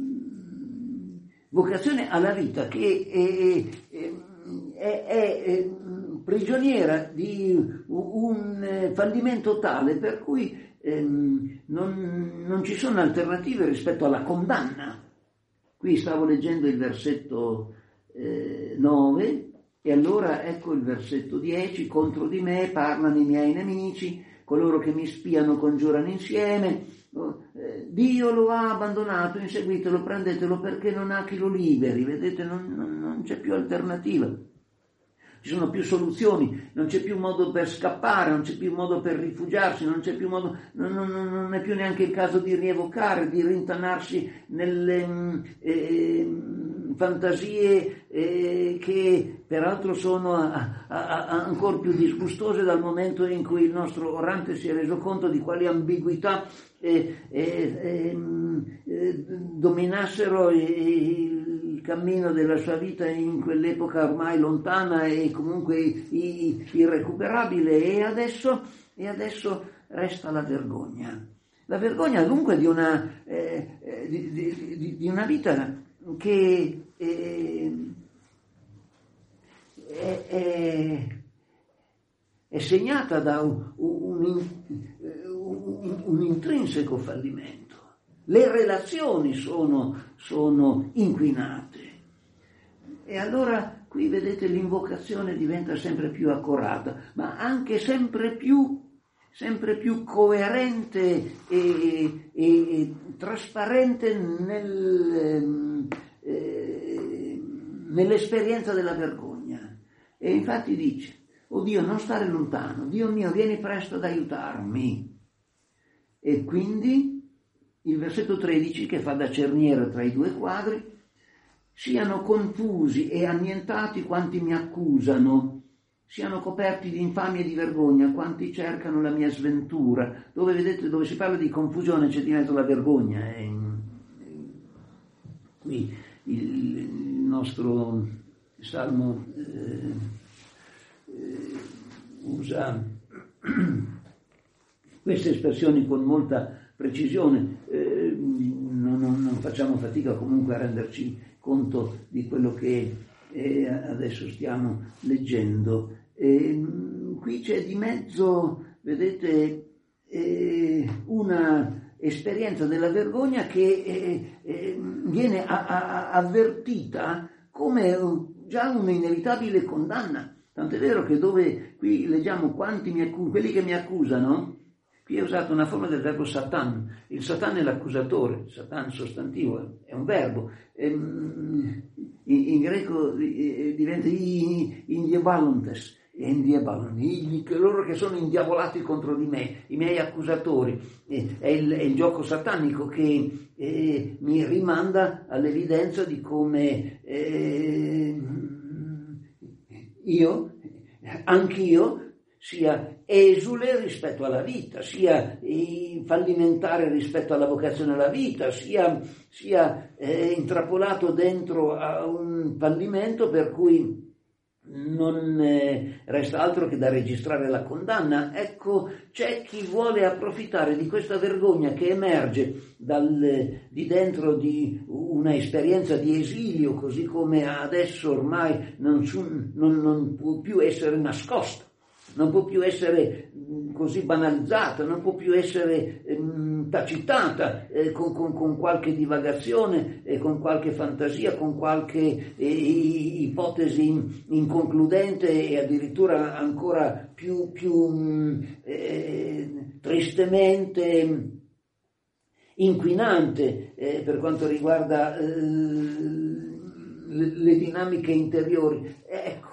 vocazione alla vita che è, è, è, è prigioniera di un fallimento tale per cui ehm, non, non ci sono alternative rispetto alla condanna. Qui stavo leggendo il versetto eh, nove e allora ecco il versetto dieci: contro di me parlano i miei nemici, coloro che mi spiano congiurano insieme. Dio lo ha abbandonato, inseguitelo, prendetelo perché non ha chi lo liberi. Vedete, non, non, non c'è più alternativa, ci sono più soluzioni, non c'è più modo per scappare, non c'è più modo per rifugiarsi, non c'è più modo, non, non, non è più neanche il caso di rievocare, di rintanarsi nelle eh, fantasie eh, che peraltro sono a, a, a, ancora più disgustose dal momento in cui il nostro orante si è reso conto di quali ambiguità eh, eh, eh, dominassero il cammino della sua vita in quell'epoca ormai lontana e comunque irrecuperabile, e adesso, e adesso resta la vergogna. La vergogna dunque di una, eh, di, di, di una vita che è, è, è, è segnata da un, un, un, un intrinseco fallimento. Le relazioni sono, sono inquinate. E allora qui vedete l'invocazione diventa sempre più accorata, ma anche sempre più, sempre più coerente e, e, e trasparente nel, eh, nell'esperienza della vergogna. E infatti dice: oh Dio, non stare lontano, Dio mio, vieni presto ad aiutarmi. E quindi il versetto tredici, che fa da cerniera tra i due quadri: siano confusi e annientati quanti mi accusano, siano coperti di infamia e di vergogna quanti cercano la mia sventura. Dove vedete, dove si parla di confusione c'è di mezzo la vergogna. E qui il, il nostro salmo eh, eh, usa queste espressioni con molta precisione, eh, non, non, non facciamo fatica comunque a renderci conto di quello che eh, adesso stiamo leggendo. E, qui c'è di mezzo, vedete, eh, una esperienza della vergogna che eh, eh, viene a, a, avvertita come già un'inevitabile condanna. Tant'è vero che dove qui leggiamo quanti mi accusano, quelli che mi accusano, qui è usata una forma del verbo satan. Il satan è l'accusatore, satan sostantivo, è un verbo. In, in greco diventa indiabolontes, loro che sono indiavolati contro di me, i miei accusatori. È il, è il gioco satanico che eh, mi rimanda all'evidenza di come eh, io, anch'io, sia esule rispetto alla vita, sia fallimentare rispetto alla vocazione alla vita, sia, sia eh, intrappolato dentro a un fallimento per cui non eh, resta altro che da registrare la condanna. Ecco, c'è chi vuole approfittare di questa vergogna che emerge dal, di dentro di una esperienza di esilio, così come adesso ormai non, non, non può più essere nascosta, non può più essere così banalizzata, non può più essere ehm, tacitata eh, con, con, con qualche divagazione, eh, con qualche fantasia, con qualche eh, ipotesi inconcludente e addirittura ancora più, più eh, tristemente inquinante eh, per quanto riguarda eh, le, le dinamiche interiori. Ecco,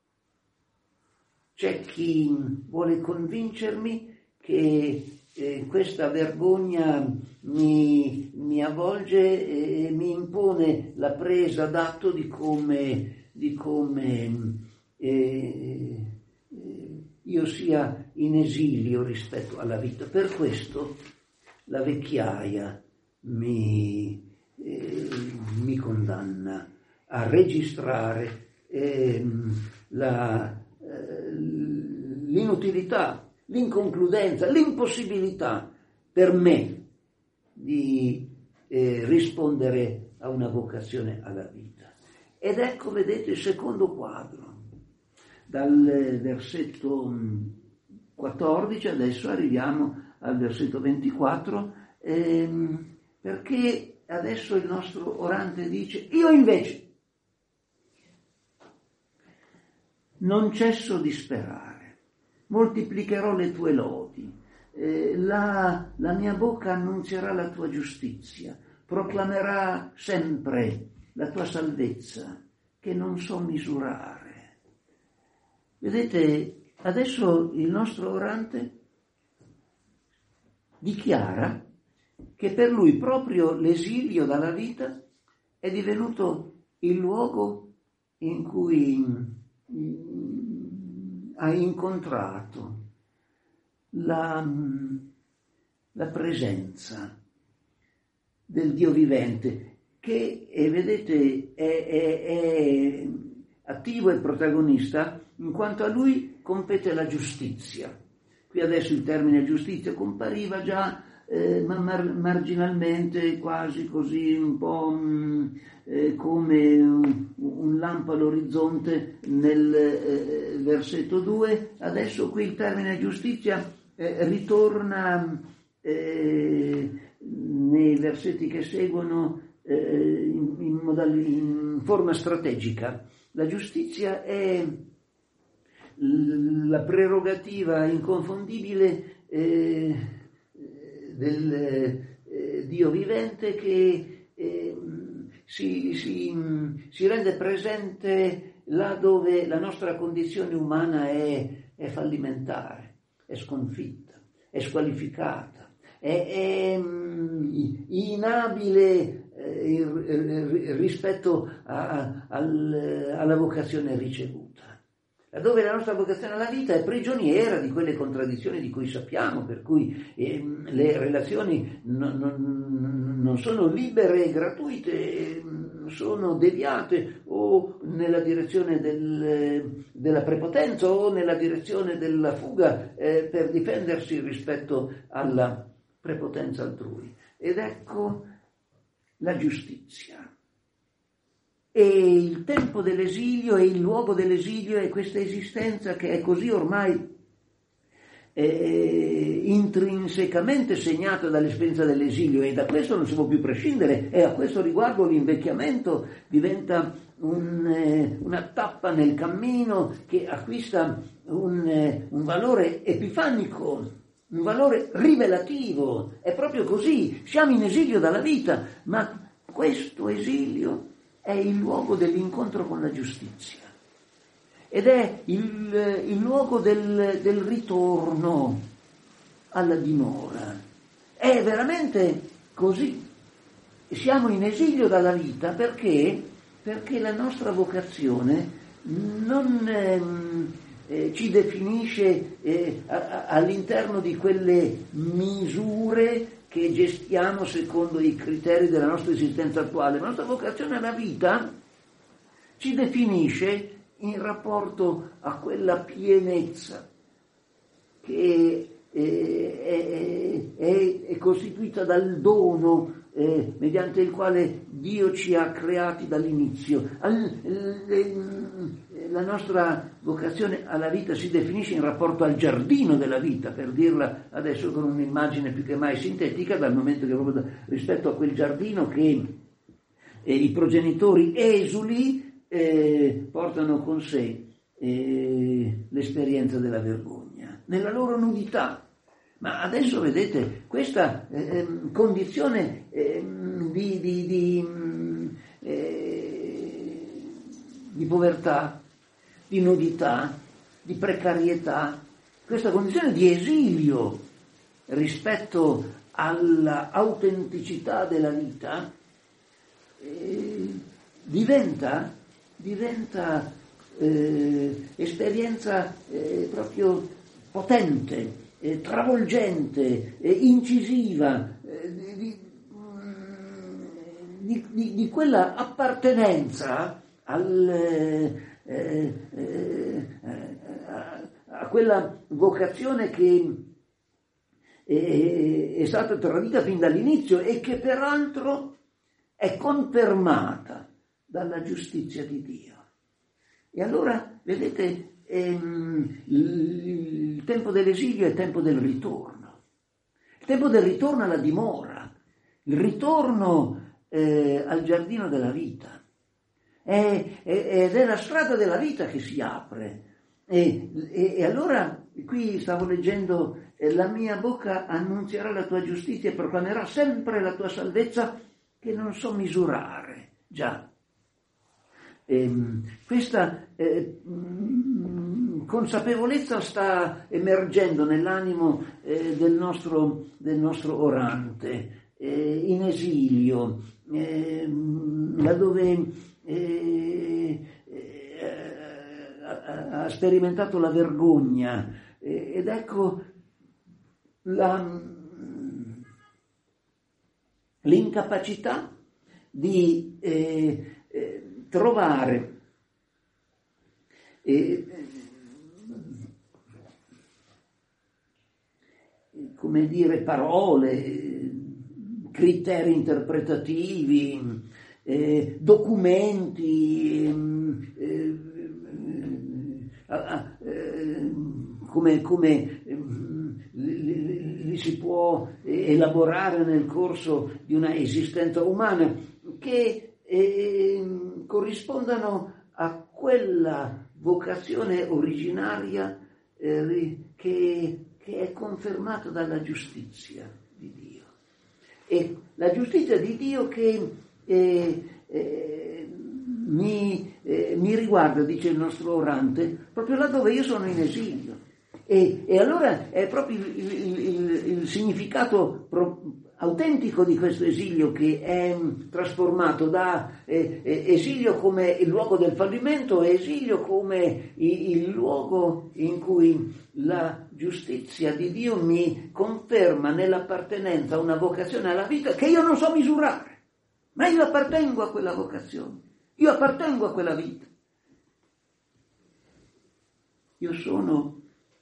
c'è chi vuole convincermi che eh, questa vergogna mi, mi avvolge e mi impone la presa d'atto di come, di come eh, io sia in esilio rispetto alla vita. Per questo la vecchiaia mi, eh, mi condanna a registrare eh, la l'inutilità, l'inconcludenza, l'impossibilità per me di eh, rispondere a una vocazione alla vita. Ed ecco, vedete, il secondo quadro. Dal versetto quattordici adesso arriviamo al versetto ventiquattro, ehm, perché adesso il nostro orante dice: io invece non cesso di sperare, moltiplicherò le tue lodi, eh, la, la mia bocca annunzierà la tua giustizia, proclamerà sempre la tua salvezza, che non so misurare. Vedete, adesso il nostro orante dichiara che per lui proprio l'esilio dalla vita è divenuto il luogo in cui ha incontrato la, la presenza del Dio vivente, che è, vedete è, è, è attivo e protagonista, in quanto a lui compete la giustizia. Qui adesso il termine giustizia compariva già eh, mar- marginalmente, quasi così un po' mh, eh, come un, un lampo all'orizzonte nel eh, versetto due. Adesso qui il termine giustizia eh, ritorna eh, nei versetti che seguono eh, in, in, modali- in forma strategica. La giustizia è la prerogativa inconfondibile eh, del eh, Dio vivente che eh, si, si, si rende presente là dove la nostra condizione umana è, è fallimentare, è sconfitta, è squalificata, è, è inabile eh, rispetto a, a, al, alla vocazione ricevuta. Laddove la nostra vocazione alla vita è prigioniera di quelle contraddizioni di cui sappiamo, per cui eh, le relazioni non, non, non sono libere e gratuite, sono deviate o nella direzione del, della prepotenza o nella direzione della fuga eh, per difendersi rispetto alla prepotenza altrui. Ed ecco la giustizia. E il tempo dell'esilio e il luogo dell'esilio è questa esistenza che è così ormai eh, intrinsecamente segnata dall'esperienza dell'esilio, e da questo non si può più prescindere, e a questo riguardo l'invecchiamento diventa un, eh, una tappa nel cammino che acquista un, eh, un valore epifanico, un valore rivelativo. È proprio così, siamo in esilio dalla vita, ma questo esilio è il luogo dell'incontro con la giustizia ed è il, il luogo del, del ritorno alla dimora. È veramente così. Siamo in esilio dalla vita perché, perché la nostra vocazione non, eh, ci definisce eh, a, a, all'interno di quelle misure che gestiamo secondo i criteri della nostra esistenza attuale. La nostra vocazione alla vita ci definisce in rapporto a quella pienezza che è, è, è, è costituita dal dono eh, mediante il quale Dio ci ha creati dall'inizio. Al, le, la nostra vocazione alla vita si definisce in rapporto al giardino della vita, per dirla adesso con un'immagine più che mai sintetica, dal momento che proprio da, rispetto a quel giardino che eh, i progenitori esuli Eh, portano con sé eh, l'esperienza della vergogna nella loro nudità. Ma adesso vedete questa eh, condizione eh, di, di, di, eh, di povertà, di nudità, di precarietà, questa condizione di esilio rispetto all'autenticità della vita eh, diventa diventa eh, esperienza eh, proprio potente, eh, travolgente, eh, incisiva, eh, di, di, di, di quella appartenenza al, eh, eh, a, a quella vocazione che è, è stata tradita fin dall'inizio e che peraltro è confermata dalla giustizia di Dio. E allora, vedete, ehm, il tempo dell'esilio è il tempo del ritorno. Il tempo del ritorno alla dimora, il ritorno eh, al giardino della vita. È, è, ed è la strada della vita che si apre. E, e, e allora, qui stavo leggendo, eh, la mia bocca annunzierà la tua giustizia e proclamerà sempre la tua salvezza che non so misurare. Già. Eh, questa eh, consapevolezza sta emergendo nell'animo eh, del, nostro, del nostro orante, eh, in esilio, eh, laddove eh, eh, ha, ha sperimentato la vergogna, eh, ed ecco la, l'incapacità di eh, eh, trovare eh, come dire parole, criteri interpretativi, eh, documenti, eh, eh, eh, come, come eh, li, li si può elaborare nel corso di una esistenza umana, che e corrispondano a quella vocazione originaria eh, che, che è confermata dalla giustizia di Dio. E la giustizia di Dio che eh, eh, mi, eh, mi riguarda, dice il nostro orante, proprio là dove io sono in esilio. E, e allora è proprio il, il, il, il significato pro, autentico di questo esilio che è trasformato da eh, esilio come il luogo del fallimento e esilio come il, il luogo in cui la giustizia di Dio mi conferma nell'appartenenza a una vocazione alla vita che io non so misurare, ma io appartengo a quella vocazione, io appartengo a quella vita. Io sono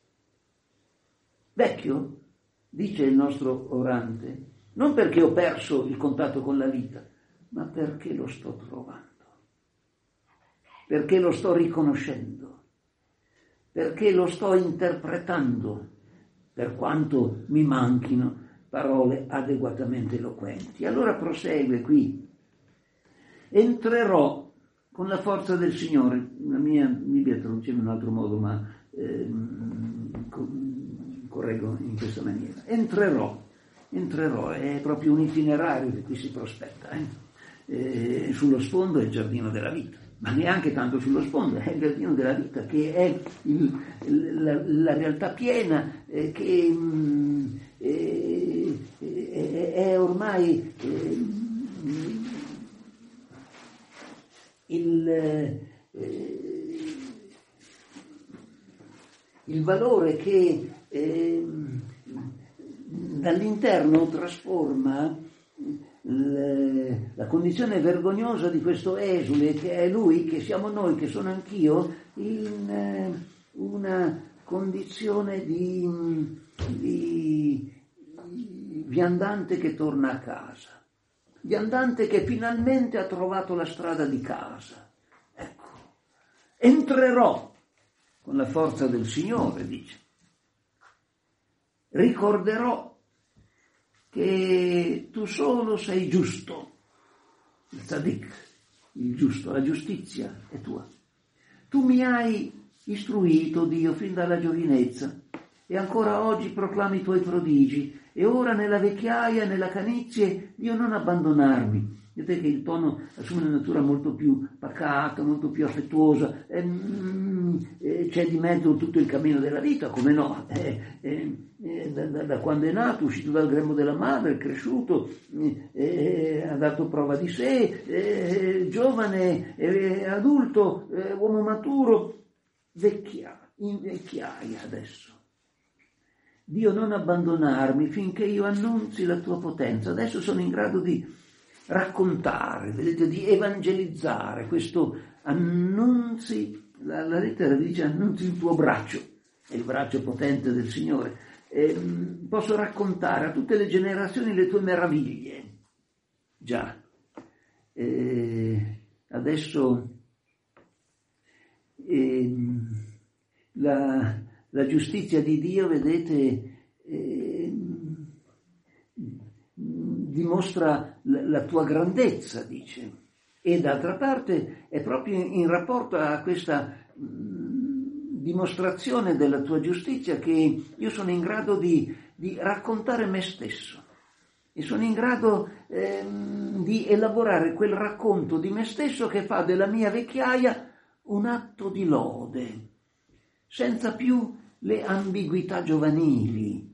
vecchio, dice il nostro orante, non perché ho perso il contatto con la vita, ma perché lo sto trovando, perché lo sto riconoscendo, perché lo sto interpretando, per quanto mi manchino parole adeguatamente eloquenti. Allora prosegue qui: entrerò con la forza del Signore. La mia Bibbia traduce in un altro modo, ma ehm, correggo in questa maniera. Entrerò. Entrerò, è proprio un itinerario che qui si prospetta, eh? Eh, sullo sfondo è il giardino della vita, ma neanche tanto sullo sfondo, è il giardino della vita che è il, la, la realtà piena, eh, che mh, eh, è, è ormai eh, il, eh, il valore che eh, dall'interno trasforma le, la condizione vergognosa di questo esule, che è lui, che siamo noi, che sono anch'io, in eh, una condizione di, di viandante che torna a casa, viandante che finalmente ha trovato la strada di casa. Ecco, entrerò con la forza del Signore, dice. Ricorderò che tu solo sei giusto, il Tzadik, il giusto, la giustizia è tua. Tu mi hai istruito, Dio, fin dalla giovinezza, e ancora oggi proclami i tuoi prodigi, e ora nella vecchiaia, nella canizie, Dio, non abbandonarmi. Vedete che il tono assume una natura molto più pacata, molto più affettuosa, e, mm, e c'è di mezzo tutto il cammino della vita, come no, eh, eh, eh, da, da, da quando è nato, uscito dal grembo della madre, è cresciuto, eh, eh, ha dato prova di sé, eh, giovane, eh, adulto, eh, uomo maturo, vecchia, in vecchiaia adesso. Dio, non abbandonarmi finché io annunzi la tua potenza. Adesso sono in grado di raccontare, vedete, di evangelizzare. Questo annunzi, la, la lettera dice annunzi il tuo braccio, è il braccio potente del Signore. E, posso raccontare a tutte le generazioni le tue meraviglie. Già, e adesso e, la, la giustizia di Dio, vedete, e, dimostra la tua grandezza, dice, e d'altra parte è proprio in rapporto a questa dimostrazione della tua giustizia che io sono in grado di, di raccontare me stesso, e sono in grado ehm, di elaborare quel racconto di me stesso che fa della mia vecchiaia un atto di lode, senza più le ambiguità giovanili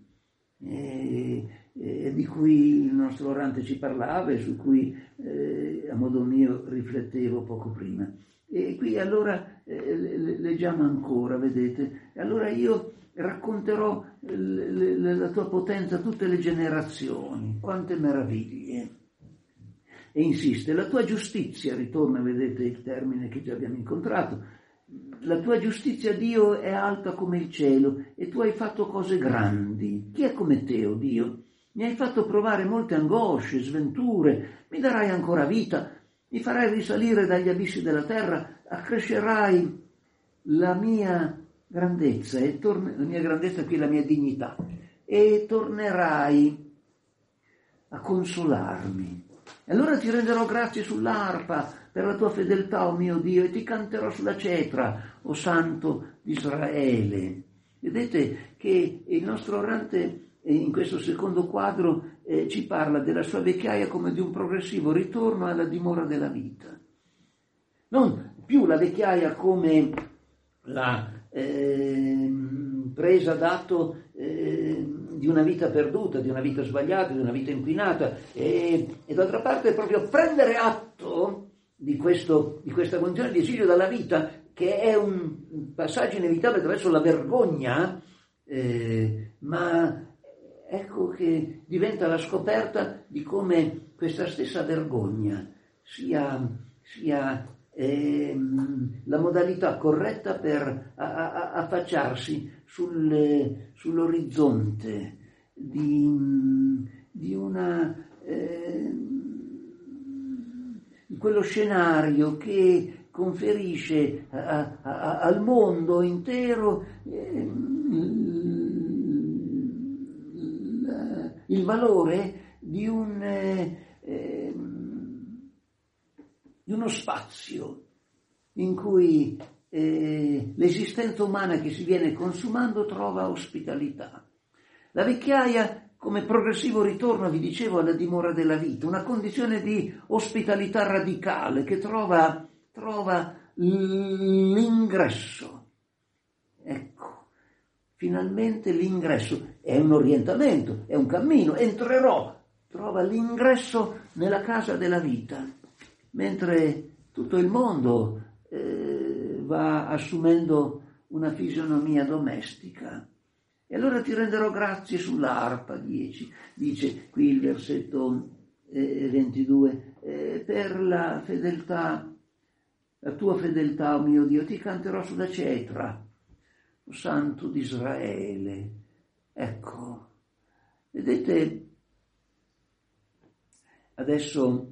eh, eh, di cui il nostro orante ci parlava e su cui eh, a modo mio riflettevo poco prima. E qui allora eh, leggiamo ancora, vedete, e allora io racconterò le, le, la tua potenza a tutte le generazioni, quante meraviglie. E insiste, la tua giustizia, ritorna, vedete il termine che già abbiamo incontrato, la tua giustizia, Dio, è alta come il cielo, e tu hai fatto cose grandi. Chi è come te, o oh Dio? Mi hai fatto provare molte angosce, sventure, mi darai ancora vita, mi farai risalire dagli abissi della terra, accrescerai la mia grandezza, e torne, la mia grandezza qui è la mia dignità, e tornerai a consolarmi. E allora ti renderò grazie sull'arpa per la tua fedeltà, o oh mio Dio, e ti canterò sulla cetra, o oh Santo di Israele. Vedete che il nostro orante in questo secondo quadro eh, ci parla della sua vecchiaia come di un progressivo ritorno alla dimora della vita. Non più la vecchiaia come la eh, presa d'atto eh, di una vita perduta, di una vita sbagliata, di una vita inquinata, e, e d'altra parte proprio prendere atto di, questo, di questa condizione di esilio dalla vita, che è un passaggio inevitabile attraverso la vergogna, eh, ma ecco che diventa la scoperta di come questa stessa vergogna sia, sia ehm, la modalità corretta per a, a, affacciarsi sul, sull'orizzonte di, di una eh, di quello scenario che conferisce a, a, al mondo intero eh, il valore di un eh, di uno spazio in cui eh, l'esistenza umana che si viene consumando trova ospitalità. La vecchiaia come progressivo ritorno, vi dicevo, alla dimora della vita, una condizione di ospitalità radicale che trova, trova l'ingresso. Ecco, finalmente l'ingresso è un orientamento, è un cammino, entrerò, trova l'ingresso nella casa della vita, mentre tutto il mondo eh, va assumendo una fisionomia domestica. E allora ti renderò grazie sull'arpa, dieci. Dice qui il versetto eh, ventidue, eh, per la fedeltà, la tua fedeltà, oh mio Dio, ti canterò sulla cetra, o Santo di Israele. Ecco, vedete, adesso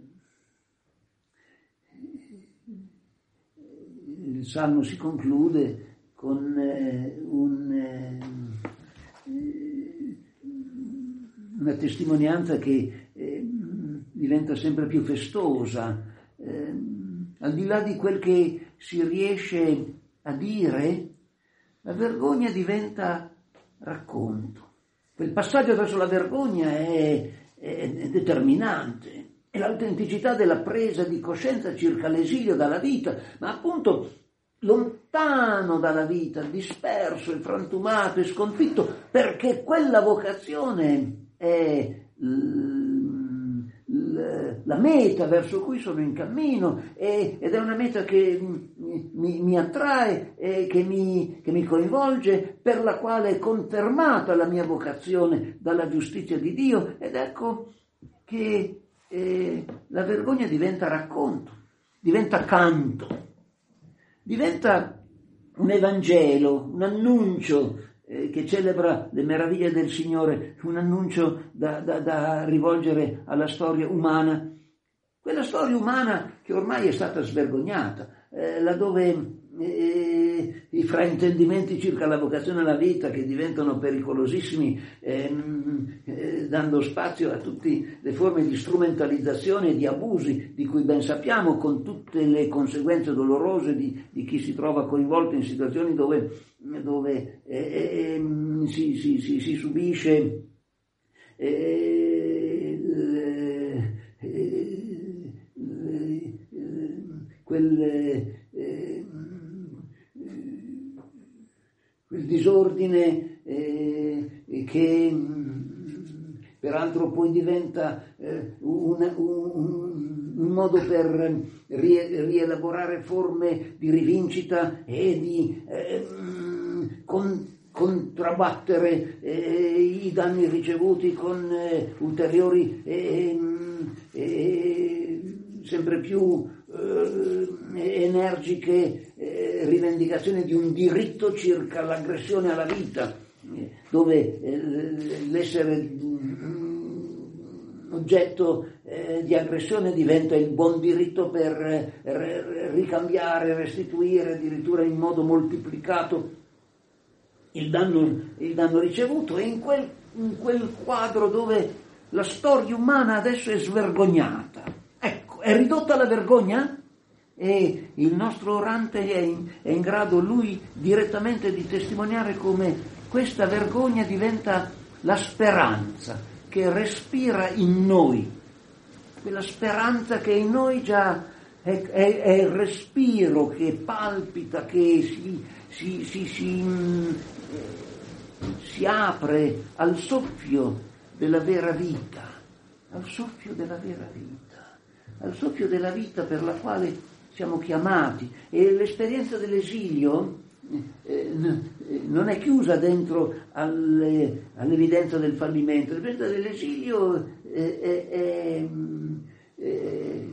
il Salmo si conclude con eh, un, eh, una testimonianza che eh, diventa sempre più festosa. Eh, al di là di quel che si riesce a dire, la vergogna diventa racconto. Quel passaggio verso la vergogna è, è, è determinante. È l'autenticità della presa di coscienza circa l'esilio dalla vita, ma appunto lontano dalla vita, disperso e frantumato e sconfitto, perché quella vocazione è l, l, la meta verso cui sono in cammino, e, ed è una meta che mi, mi, mi attrae e che mi, che mi coinvolge, per la quale è confermata la mia vocazione dalla giustizia di Dio. Ed ecco che eh, la vergogna diventa racconto, diventa canto, diventa un Evangelo, un annuncio eh, che celebra le meraviglie del Signore, un annuncio da, da, da rivolgere alla storia umana, quella storia umana che ormai è stata svergognata, eh, laddove eh, i fraintendimenti circa la vocazione alla vita, che diventano pericolosissimi, ehm, eh, dando spazio a tutte le forme di strumentalizzazione e di abusi di cui ben sappiamo, con tutte le conseguenze dolorose di, di chi si trova coinvolto in situazioni dove, dove eh, eh, si, si, si, si subisce eh, eh, eh, quel eh, quel disordine eh, che mh, peraltro poi diventa eh, un, un, un modo per rie, rielaborare forme di rivincita e di eh, con, contrabbattere eh, i danni ricevuti con eh, ulteriori eh, eh, sempre più eh, energiche eh, rivendicazioni di un diritto circa l'aggressione alla vita, eh, dove eh, l'essere mh, oggetto eh, di aggressione diventa il buon diritto per eh, ricambiare, restituire addirittura in modo moltiplicato il danno, il danno ricevuto. E in quel, in quel quadro dove la storia umana adesso è svergognata, ecco, è ridotta alla vergogna, e il nostro orante è in, è in grado lui direttamente di testimoniare come questa vergogna diventa la speranza che respira in noi, quella speranza che in noi già è, è, è il respiro che palpita, che si, si, si, si, si apre al soffio della vera vita, al soffio della vera vita, al soffio della vita per la quale siamo chiamati. E l'esperienza dell'esilio eh, non è chiusa dentro alle, all'evidenza del fallimento. L'esperienza dell'esilio è, è, è, è,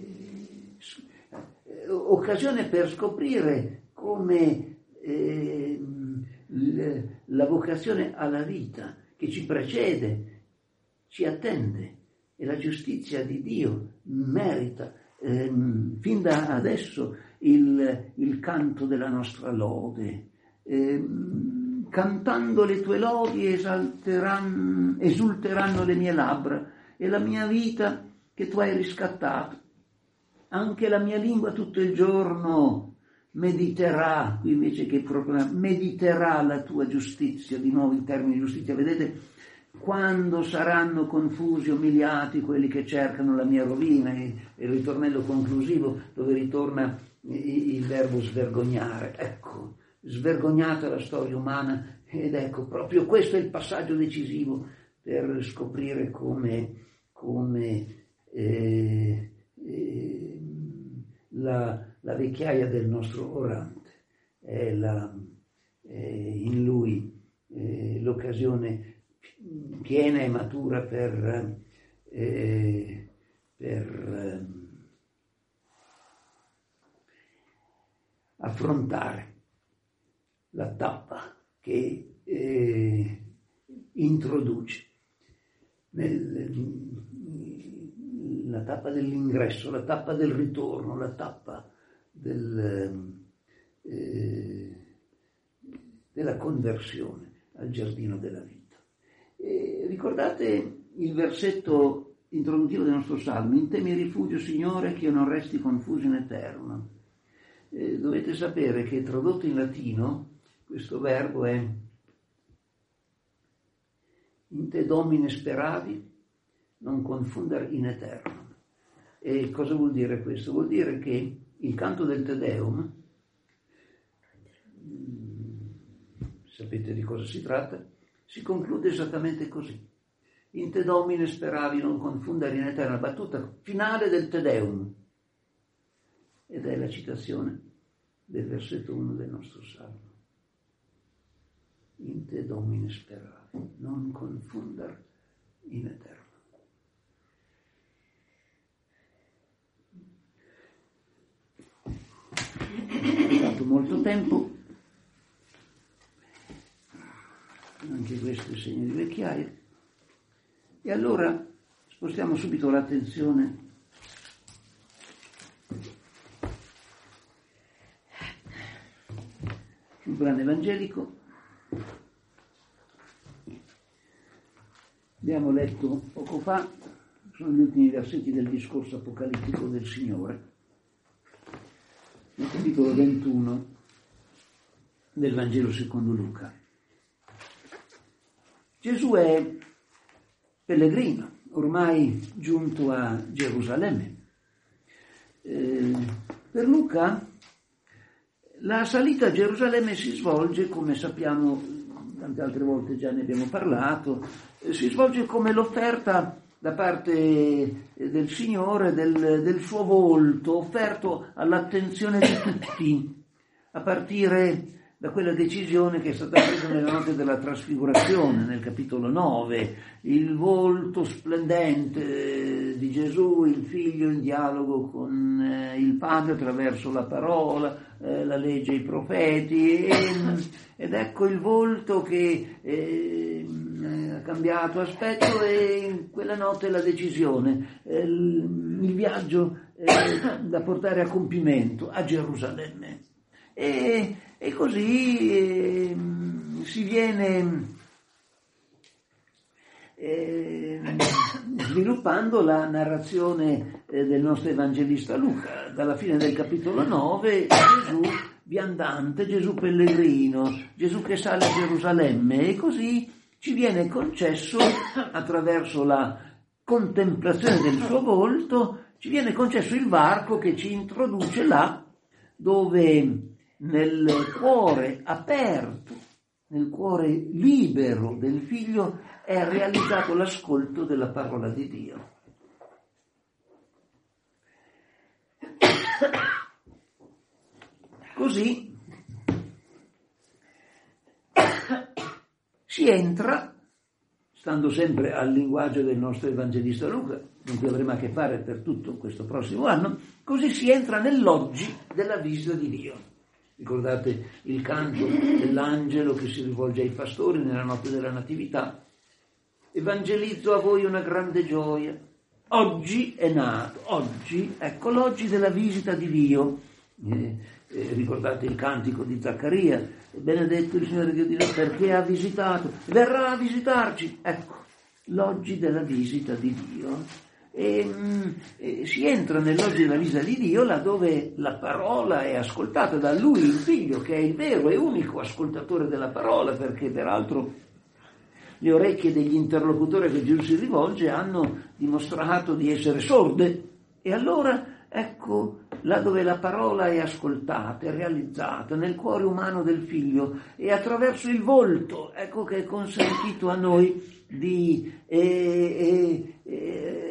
è occasione per scoprire come eh, la vocazione alla vita che ci precede ci attende, e la giustizia di Dio merita Eh, fin da adesso il, il canto della nostra lode. Eh, cantando le tue lodi esalteranno, esulteranno le mie labbra, e la mia vita che tu hai riscattato. Anche la mia lingua tutto il giorno mediterà, qui invece che proclamare, mediterà la tua giustizia. Di nuovo il termine giustizia, vedete? Quando saranno confusi, umiliati quelli che cercano la mia rovina, e il ritornello conclusivo dove ritorna il verbo svergognare. Ecco, svergognata la storia umana, ed ecco, proprio questo è il passaggio decisivo per scoprire come, come eh, eh, la, la vecchiaia del nostro orante è la, eh, in lui eh, l'occasione piena e matura per, eh, per eh, affrontare la tappa che eh, introduce nel, la tappa dell'ingresso, la tappa del ritorno, la tappa del, eh, della conversione al giardino della vita. E ricordate il versetto introduttivo del nostro salmo: in te mi rifugio, Signore, che io non resti confuso in eterno. Eh, dovete sapere che tradotto in latino questo verbo è in te domine speravi, non confundere in eterno. E cosa vuol dire questo? Vuol dire che il canto del Te Deum, sapete di cosa si tratta, si conclude esattamente così: in te domine speravi, non confundere in eterno, battuta finale del Te Deum, ed è la citazione del versetto uno del nostro salmo. In te domine speravi, non confundere in eterno. È stato molto tempo, anche questo è segno di vecchiaia, e allora spostiamo subito l'attenzione sul brano evangelico. Abbiamo letto poco fa, sono gli ultimi versetti del discorso apocalittico del Signore, nel capitolo ventuno del Vangelo secondo Luca. Gesù è pellegrino, ormai giunto a Gerusalemme. Eh, per Luca la salita a Gerusalemme si svolge, come sappiamo, tante altre volte già ne abbiamo parlato, eh, si svolge come l'offerta da parte del Signore del, del suo volto, offerto all'attenzione di tutti, a partire da quella decisione che è stata presa nella notte della trasfigurazione, nel capitolo nove, il volto splendente di Gesù, il Figlio in dialogo con eh, il Padre attraverso la parola, eh, la legge e i profeti, e, ed ecco il volto che eh, ha cambiato aspetto, e in quella notte la decisione, eh, il, il viaggio eh, da portare a compimento a Gerusalemme. E, e così eh, si viene eh, sviluppando la narrazione eh, del nostro evangelista Luca. Dalla fine del capitolo nove, Gesù viandante, Gesù pellegrino, Gesù che sale a Gerusalemme, e così ci viene concesso, attraverso la contemplazione del suo volto, ci viene concesso il varco che ci introduce là, dove nel cuore aperto, nel cuore libero del Figlio è realizzato l'ascolto della parola di Dio. Così si entra, stando sempre al linguaggio del nostro evangelista Luca, con cui avremo a che fare per tutto questo prossimo anno, così si entra nell'oggi della visita di Dio. Ricordate il canto dell'angelo che si rivolge ai pastori nella notte della Natività: evangelizzo a voi una grande gioia, oggi è nato, oggi, ecco l'oggi della visita di Dio. Eh, eh, ricordate il cantico di Zaccaria: benedetto il Signore Dio di noi, perché ha visitato, verrà a visitarci, ecco l'oggi della visita di Dio. E, e si entra nell'oggi della visita di Dio laddove la parola è ascoltata da Lui, il Figlio, che è il vero e unico ascoltatore della parola, perché peraltro le orecchie degli interlocutori che Gesù si rivolge hanno dimostrato di essere sorde. E allora ecco là dove la parola è ascoltata, è realizzata nel cuore umano del Figlio, e attraverso il volto, ecco che è consentito a noi di eh, eh, eh,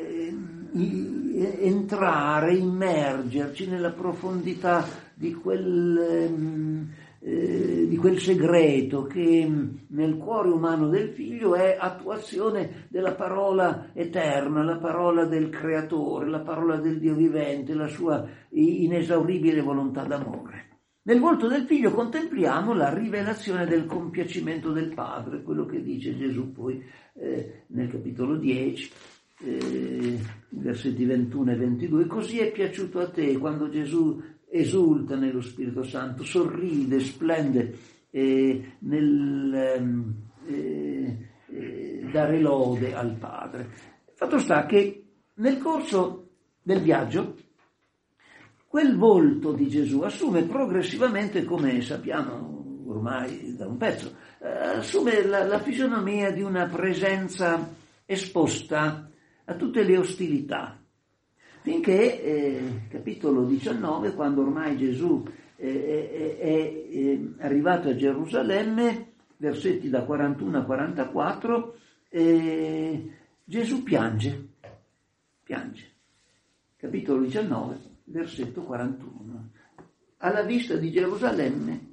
entrare, immergerci nella profondità di quel eh, di quel segreto che nel cuore umano del figlio è attuazione della parola eterna, la parola del creatore, la parola del Dio vivente, la sua inesauribile volontà d'amore. Nel volto del figlio contempliamo la rivelazione del compiacimento del padre, quello che dice Gesù poi eh, nel capitolo dieci, eh, versetti ventuno e ventidue. Così è piaciuto a te, quando Gesù esulta nello Spirito Santo, sorride, splende eh, nel eh, eh, dare lode al Padre. Fatto sta che nel corso del viaggio quel volto di Gesù assume progressivamente, come sappiamo ormai da un pezzo, eh, assume la, la fisionomia di una presenza esposta a tutte le ostilità. Finché, eh, capitolo diciannove, quando ormai Gesù eh, è, è, è arrivato a Gerusalemme, versetti da quarantuno a quarantaquattro, eh, Gesù piange, piange. Capitolo diciannove, versetto quarantuno. Alla vista di Gerusalemme,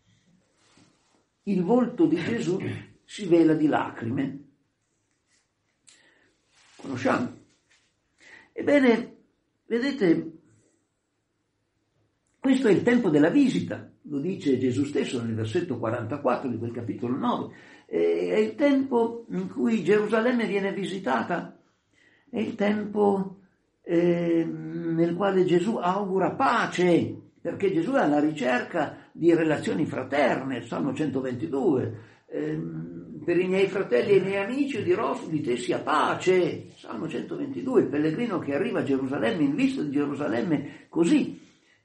il volto di Gesù si vela di lacrime. Conosciamo. Ebbene, vedete, questo è il tempo della visita, lo dice Gesù stesso nel versetto quarantaquattro di quel capitolo nove, è il tempo in cui Gerusalemme viene visitata, è il tempo eh, nel quale Gesù augura pace, perché Gesù è alla ricerca di relazioni fraterne, Salmo centoventidue, ehm, per i miei fratelli e i miei amici dirò su di te sia pace, Salmo centoventidue, il pellegrino che arriva a Gerusalemme in vista di Gerusalemme così.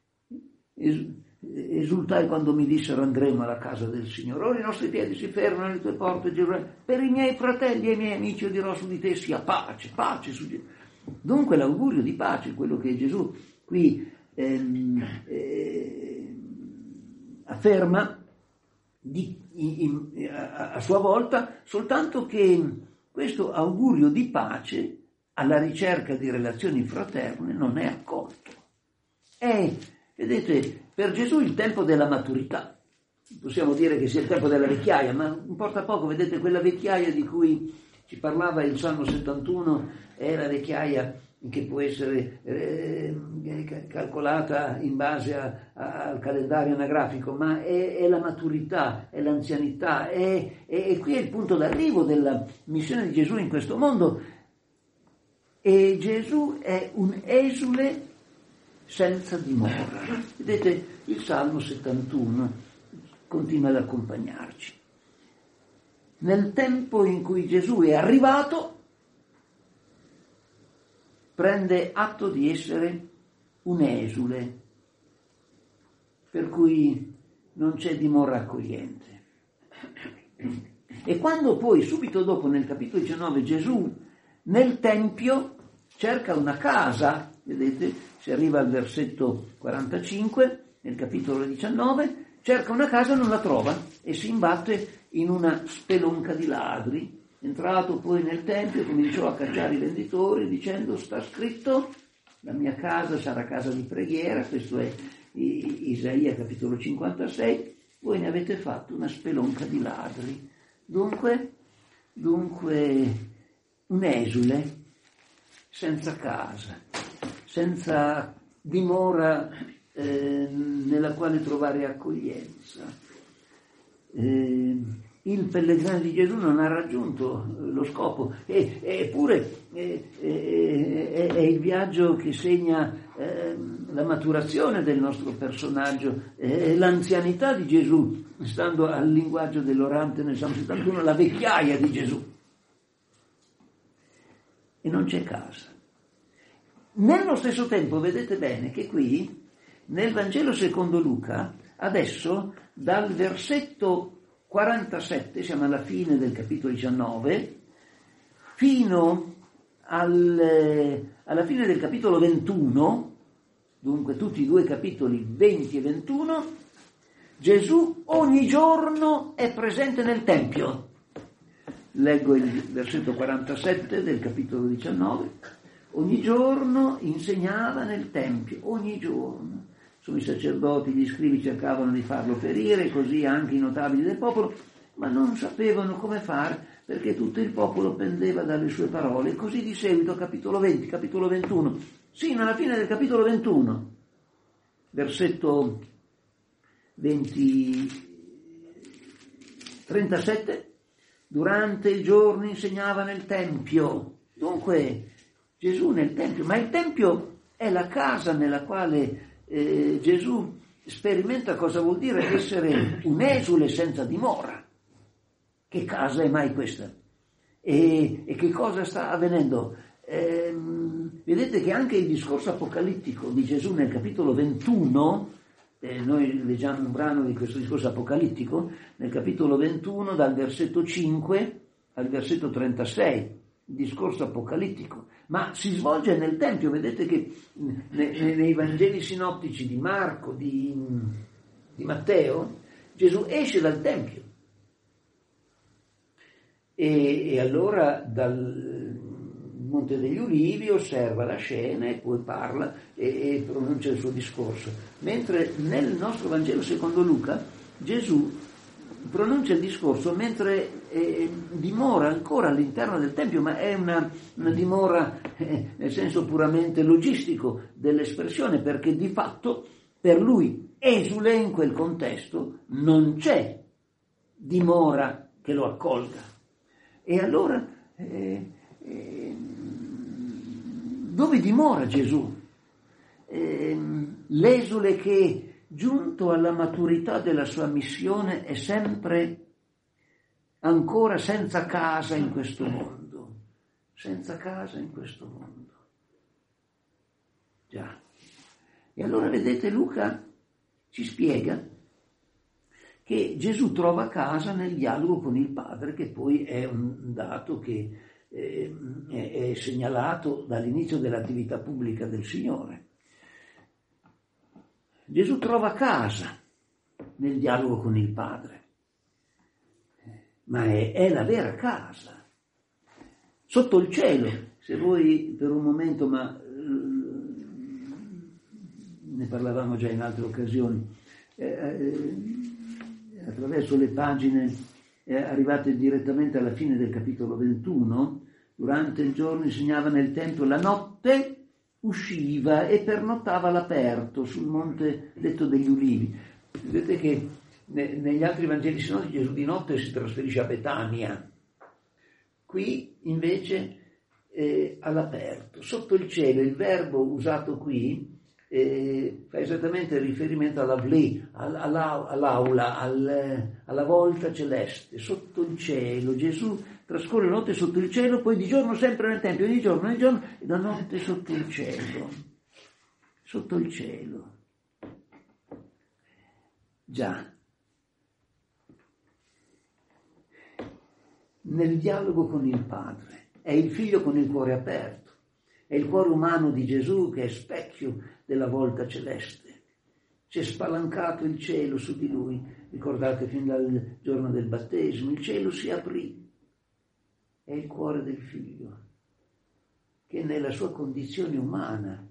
Esultai quando mi dissero andremo alla casa del Signore, ora i nostri piedi si fermano alle tue porte, Gerusalemme, per i miei fratelli e i miei amici io dirò su di te sia pace, pace su Gesù. Dunque l'augurio di pace, quello che Gesù qui ehm, eh, afferma di, in, in, a, a sua volta, soltanto che questo augurio di pace alla ricerca di relazioni fraterne non è accolto. È, vedete, per Gesù il tempo della maturità, possiamo dire che sia il tempo della vecchiaia, ma importa poco, vedete, quella vecchiaia di cui ci parlava il Salmo settantuno è la vecchiaia che può essere eh, calcolata in base a, a, al calendario anagrafico, ma è, è la maturità, è l'anzianità, è, è, è qui è il punto d'arrivo della missione di Gesù in questo mondo. E Gesù è un esule senza dimora. Vedete, il Salmo settantuno continua ad accompagnarci. Nel tempo in cui Gesù è arrivato, prende atto di essere un esule, per cui non c'è dimora accogliente. E quando poi, subito dopo, nel capitolo diciannove, Gesù nel Tempio cerca una casa, vedete, si arriva al versetto quarantacinque, nel capitolo diciannove, cerca una casa e non la trova e si imbatte in una spelonca di ladri. Entrato poi nel Tempio cominciò a cacciare i venditori dicendo: sta scritto, la mia casa sarà casa di preghiera, questo è Isaia capitolo cinquantasei, voi ne avete fatto una spelonca di ladri. Dunque, dunque un esule senza casa, senza dimora eh, nella quale trovare accoglienza. Eh, il pellegrino di Gesù non ha raggiunto lo scopo, e, eppure è, è, è il viaggio che segna eh, la maturazione del nostro personaggio, è l'anzianità di Gesù, stando al linguaggio dell'orante nel Salmo settantuno, la vecchiaia di Gesù. E non c'è casa. Nello stesso tempo vedete bene che qui, nel Vangelo secondo Luca, adesso dal versetto quarantasette, siamo alla fine del capitolo diciannove, fino al, alla fine del capitolo ventuno, dunque tutti i due capitoli venti e ventuno, Gesù ogni giorno è presente nel Tempio. Leggo il versetto quarantasette del capitolo diciannove. Ogni giorno insegnava nel Tempio, ogni giorno. insomma, i sacerdoti, gli scribi cercavano di farlo perire, così anche i notabili del popolo, ma non sapevano come fare perché tutto il popolo pendeva dalle sue parole. Così di seguito, capitolo venti, capitolo ventuno, sino alla fine del capitolo ventuno, versetto venti, trentasette, durante i giorni insegnava nel Tempio. Dunque Gesù nel Tempio, ma il Tempio è la casa nella quale eh, Gesù sperimenta cosa vuol dire essere un esule senza dimora. Che casa è mai questa? E, e che cosa sta avvenendo? Eh, vedete che anche il discorso apocalittico di Gesù nel capitolo ventuno, eh, noi leggiamo un brano di questo discorso apocalittico, nel capitolo ventuno dal versetto cinque al versetto trentasei, il discorso apocalittico, ma si svolge nel Tempio. Vedete che nei, nei Vangeli sinottici di Marco, di, di Matteo, Gesù esce dal Tempio. E, e allora dal Monte degli Ulivi osserva la scena e poi parla e, e pronuncia il suo discorso. Mentre nel nostro Vangelo secondo Luca Gesù pronuncia il discorso mentre eh, dimora ancora all'interno del Tempio, ma è una, una dimora eh, nel senso puramente logistico dell'espressione, perché di fatto per lui esule in quel contesto non c'è dimora che lo accolga. E allora, eh, eh, dove dimora Gesù? Eh, l'esule che, giunto alla maturità della sua missione, è sempre ancora senza casa in questo mondo. Senza casa in questo mondo. Già. E allora vedete, Luca ci spiega che Gesù trova casa nel dialogo con il Padre, che poi è un dato che eh, è segnalato dall'inizio dell'attività pubblica del Signore. Gesù trova casa nel dialogo con il Padre, ma è, è la vera casa. Sotto il cielo, se voi per un momento, ma ne parlavamo già in altre occasioni, eh, eh, attraverso le pagine eh, arrivate direttamente alla fine del capitolo ventuno, durante il giorno insegnava nel Tempio, la notte usciva e pernottava all'aperto sul monte detto degli Ulivi. Vedete che ne, negli altri Vangeli sinottici Gesù di notte si trasferisce a Betania, qui invece eh, all'aperto, sotto il cielo. Il verbo usato qui Eh, fa esattamente riferimento all'avlì, all'aula, all'aula al, alla volta celeste, sotto il cielo. Gesù trascorre la notte sotto il cielo, poi di giorno sempre nel Tempio, di giorno nel giorno, e la notte sotto il cielo, sotto il cielo. Già, nel dialogo con il Padre, è il Figlio con il cuore aperto, è il cuore umano di Gesù che è specchio della volta celeste. C'è spalancato il cielo su di lui. Ricordate, fin dal giorno del battesimo, il cielo si aprì. È il cuore del Figlio, che nella sua condizione umana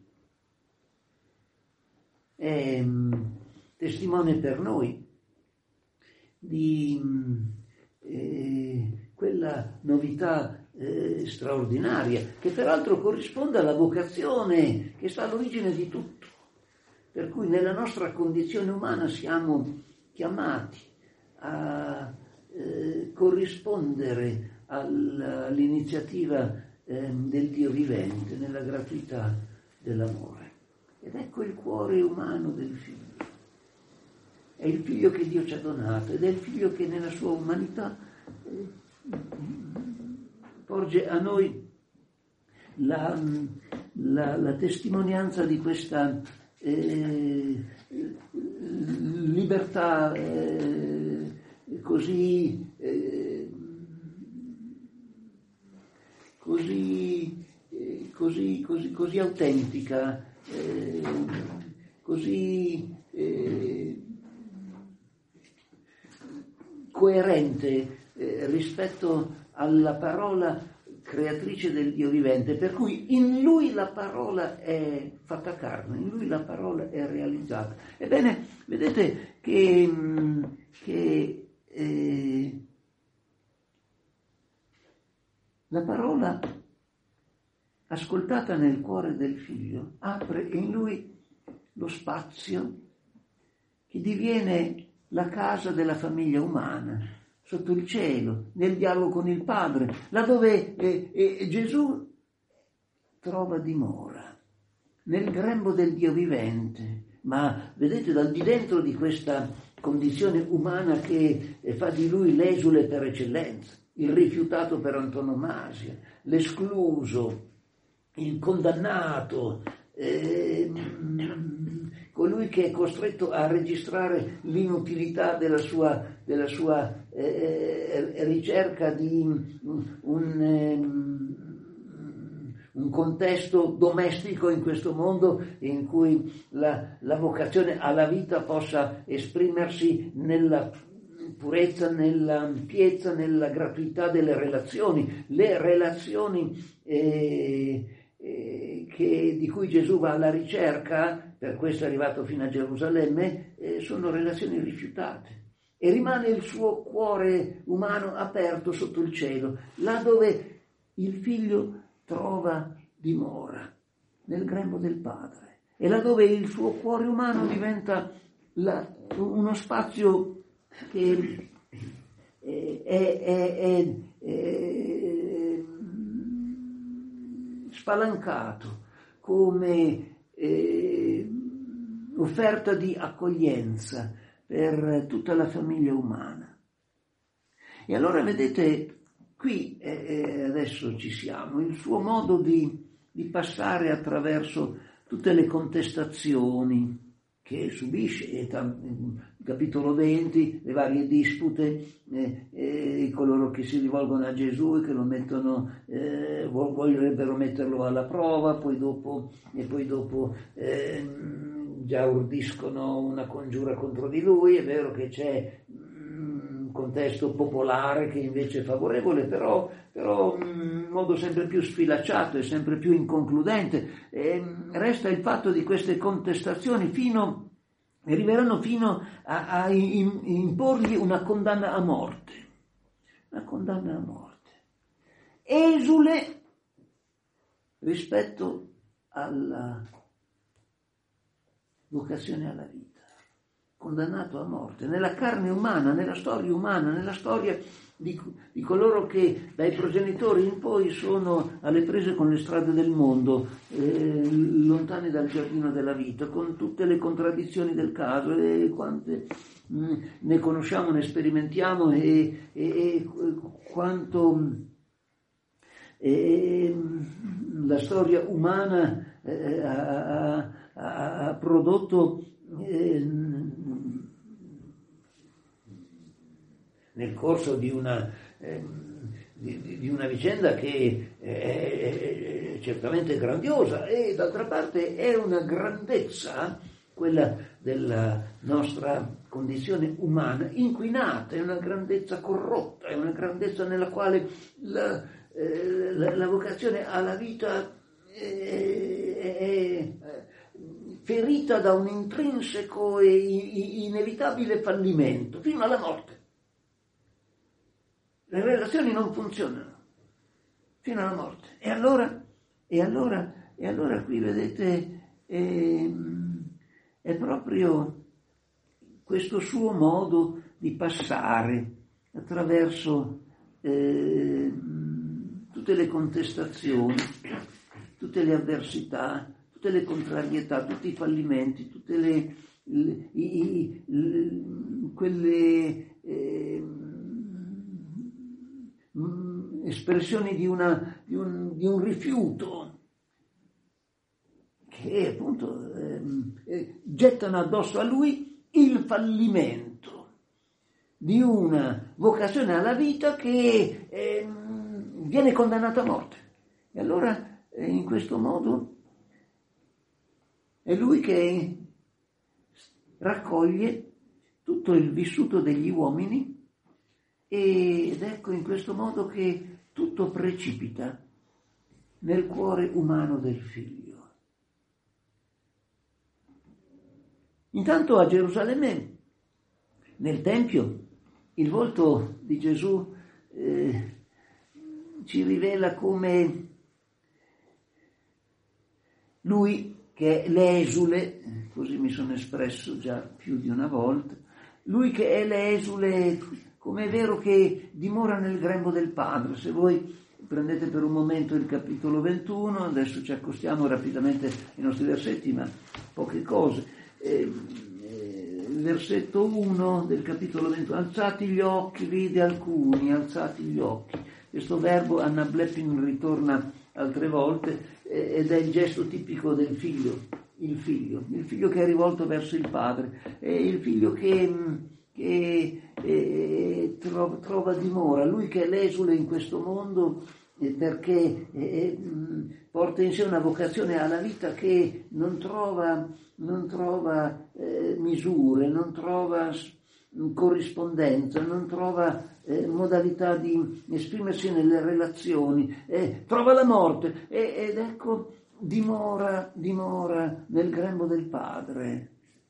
è mh, testimone per noi di mh, eh, quella novità Eh, straordinaria, che peraltro corrisponde alla vocazione che sta all'origine di tutto, per cui nella nostra condizione umana siamo chiamati a eh, corrispondere all, all'iniziativa eh, del Dio vivente nella gratuità dell'amore. Ed ecco il cuore umano del Figlio. È il Figlio che Dio ci ha donato ed è il Figlio che nella sua umanità eh, porge a noi la, la, la testimonianza di questa eh, libertà eh, così, eh, così, eh, così, così, così autentica, eh, così eh, coerente eh, rispetto alla parola creatrice del Dio vivente, per cui in lui la parola è fatta carne, in lui la parola è realizzata. Ebbene, vedete che, che eh, la parola ascoltata nel cuore del figlio apre in lui lo spazio che diviene la casa della famiglia umana, sotto il cielo, nel dialogo con il Padre, laddove eh, eh, Gesù trova dimora, nel grembo del Dio vivente. Ma vedete, dal di dentro di questa condizione umana che eh, fa di lui l'esule per eccellenza, il rifiutato per antonomasia, l'escluso, il condannato, eh, colui che è costretto a registrare l'inutilità della sua, della sua eh, ricerca di un, eh, un contesto domestico in questo mondo in cui la, la vocazione alla vita possa esprimersi nella purezza, nella ampiezza, nella gratuità delle relazioni. Le relazioni eh, eh, che, di cui Gesù va alla ricerca, per questo è arrivato fino a Gerusalemme, eh, sono relazioni rifiutate. E rimane il suo cuore umano aperto sotto il cielo, là dove il figlio trova dimora, nel grembo del Padre. E là dove il suo cuore umano diventa la, uno spazio che è, è, è, è spalancato come eh, offerta di accoglienza per tutta la famiglia umana. E allora vedete, qui eh, adesso ci siamo, il suo modo di, di passare attraverso tutte le contestazioni che subisce, in capitolo venti, le varie dispute, eh, eh, coloro che si rivolgono a Gesù e che lo mettono, eh, vorrebbero metterlo alla prova, poi dopo, e poi dopo eh, già urdiscono una congiura contro di lui. È vero che c'è un contesto popolare che invece è favorevole, però, però in modo sempre più sfilacciato e sempre più inconcludente. E resta il fatto di queste contestazioni fino arriveranno fino a, a in, imporgli una condanna a morte, una condanna a morte, esule rispetto alla vocazione alla vita, condannato a morte, nella carne umana, nella storia umana, nella storia di, di coloro che dai progenitori in poi sono alle prese con le strade del mondo, eh, lontani dal giardino della vita, con tutte le contraddizioni del caso, e quante mh, ne conosciamo, ne sperimentiamo, e, e, e quanto e, la storia umana eh, ha, ha, ha prodotto eh, nel corso di una, eh, di, di una vicenda che è, è certamente grandiosa, e d'altra parte è una grandezza, quella della nostra condizione umana inquinata, è una grandezza corrotta, è una grandezza nella quale la, eh, la, la vocazione alla vita è, è ferita da un intrinseco e inevitabile fallimento fino alla morte. Le relazioni non funzionano fino alla morte. E allora, e allora, e allora qui vedete, è, è proprio questo suo modo di passare attraverso eh, tutte le contestazioni, tutte le avversità, tutte le contrarietà, tutti i fallimenti, tutte le, le, i, le quelle eh, espressioni di, una, di, un, di un rifiuto che appunto eh, gettano addosso a lui il fallimento di una vocazione alla vita che eh, viene condannata a morte. E allora eh, in questo modo è lui che raccoglie tutto il vissuto degli uomini, ed ecco in questo modo che tutto precipita nel cuore umano del figlio. Intanto a Gerusalemme, nel Tempio, il volto di Gesù eh, ci rivela come lui che è l'esule, così mi sono espresso già più di una volta, lui che è l'esule, come è vero che dimora nel grembo del Padre. Se voi prendete per un momento il capitolo ventuno, adesso ci accostiamo rapidamente ai nostri versetti, ma poche cose. Eh, eh, il versetto uno del capitolo ventuno, alzati gli occhi, vide alcuni, alzati gli occhi. Questo verbo Anna Bleppin ritorna altre volte eh, ed è il gesto tipico del figlio, il figlio, il figlio che è rivolto verso il padre, è il figlio che, che eh, trova, trova dimora, lui che è l'esule in questo mondo eh, perché eh, porta in sé una vocazione alla vita che non trova, non trova eh, misure, non trova corrispondenza, non trova eh, modalità di esprimersi nelle relazioni, eh, trova la morte eh, ed ecco dimora, dimora nel grembo del Padre.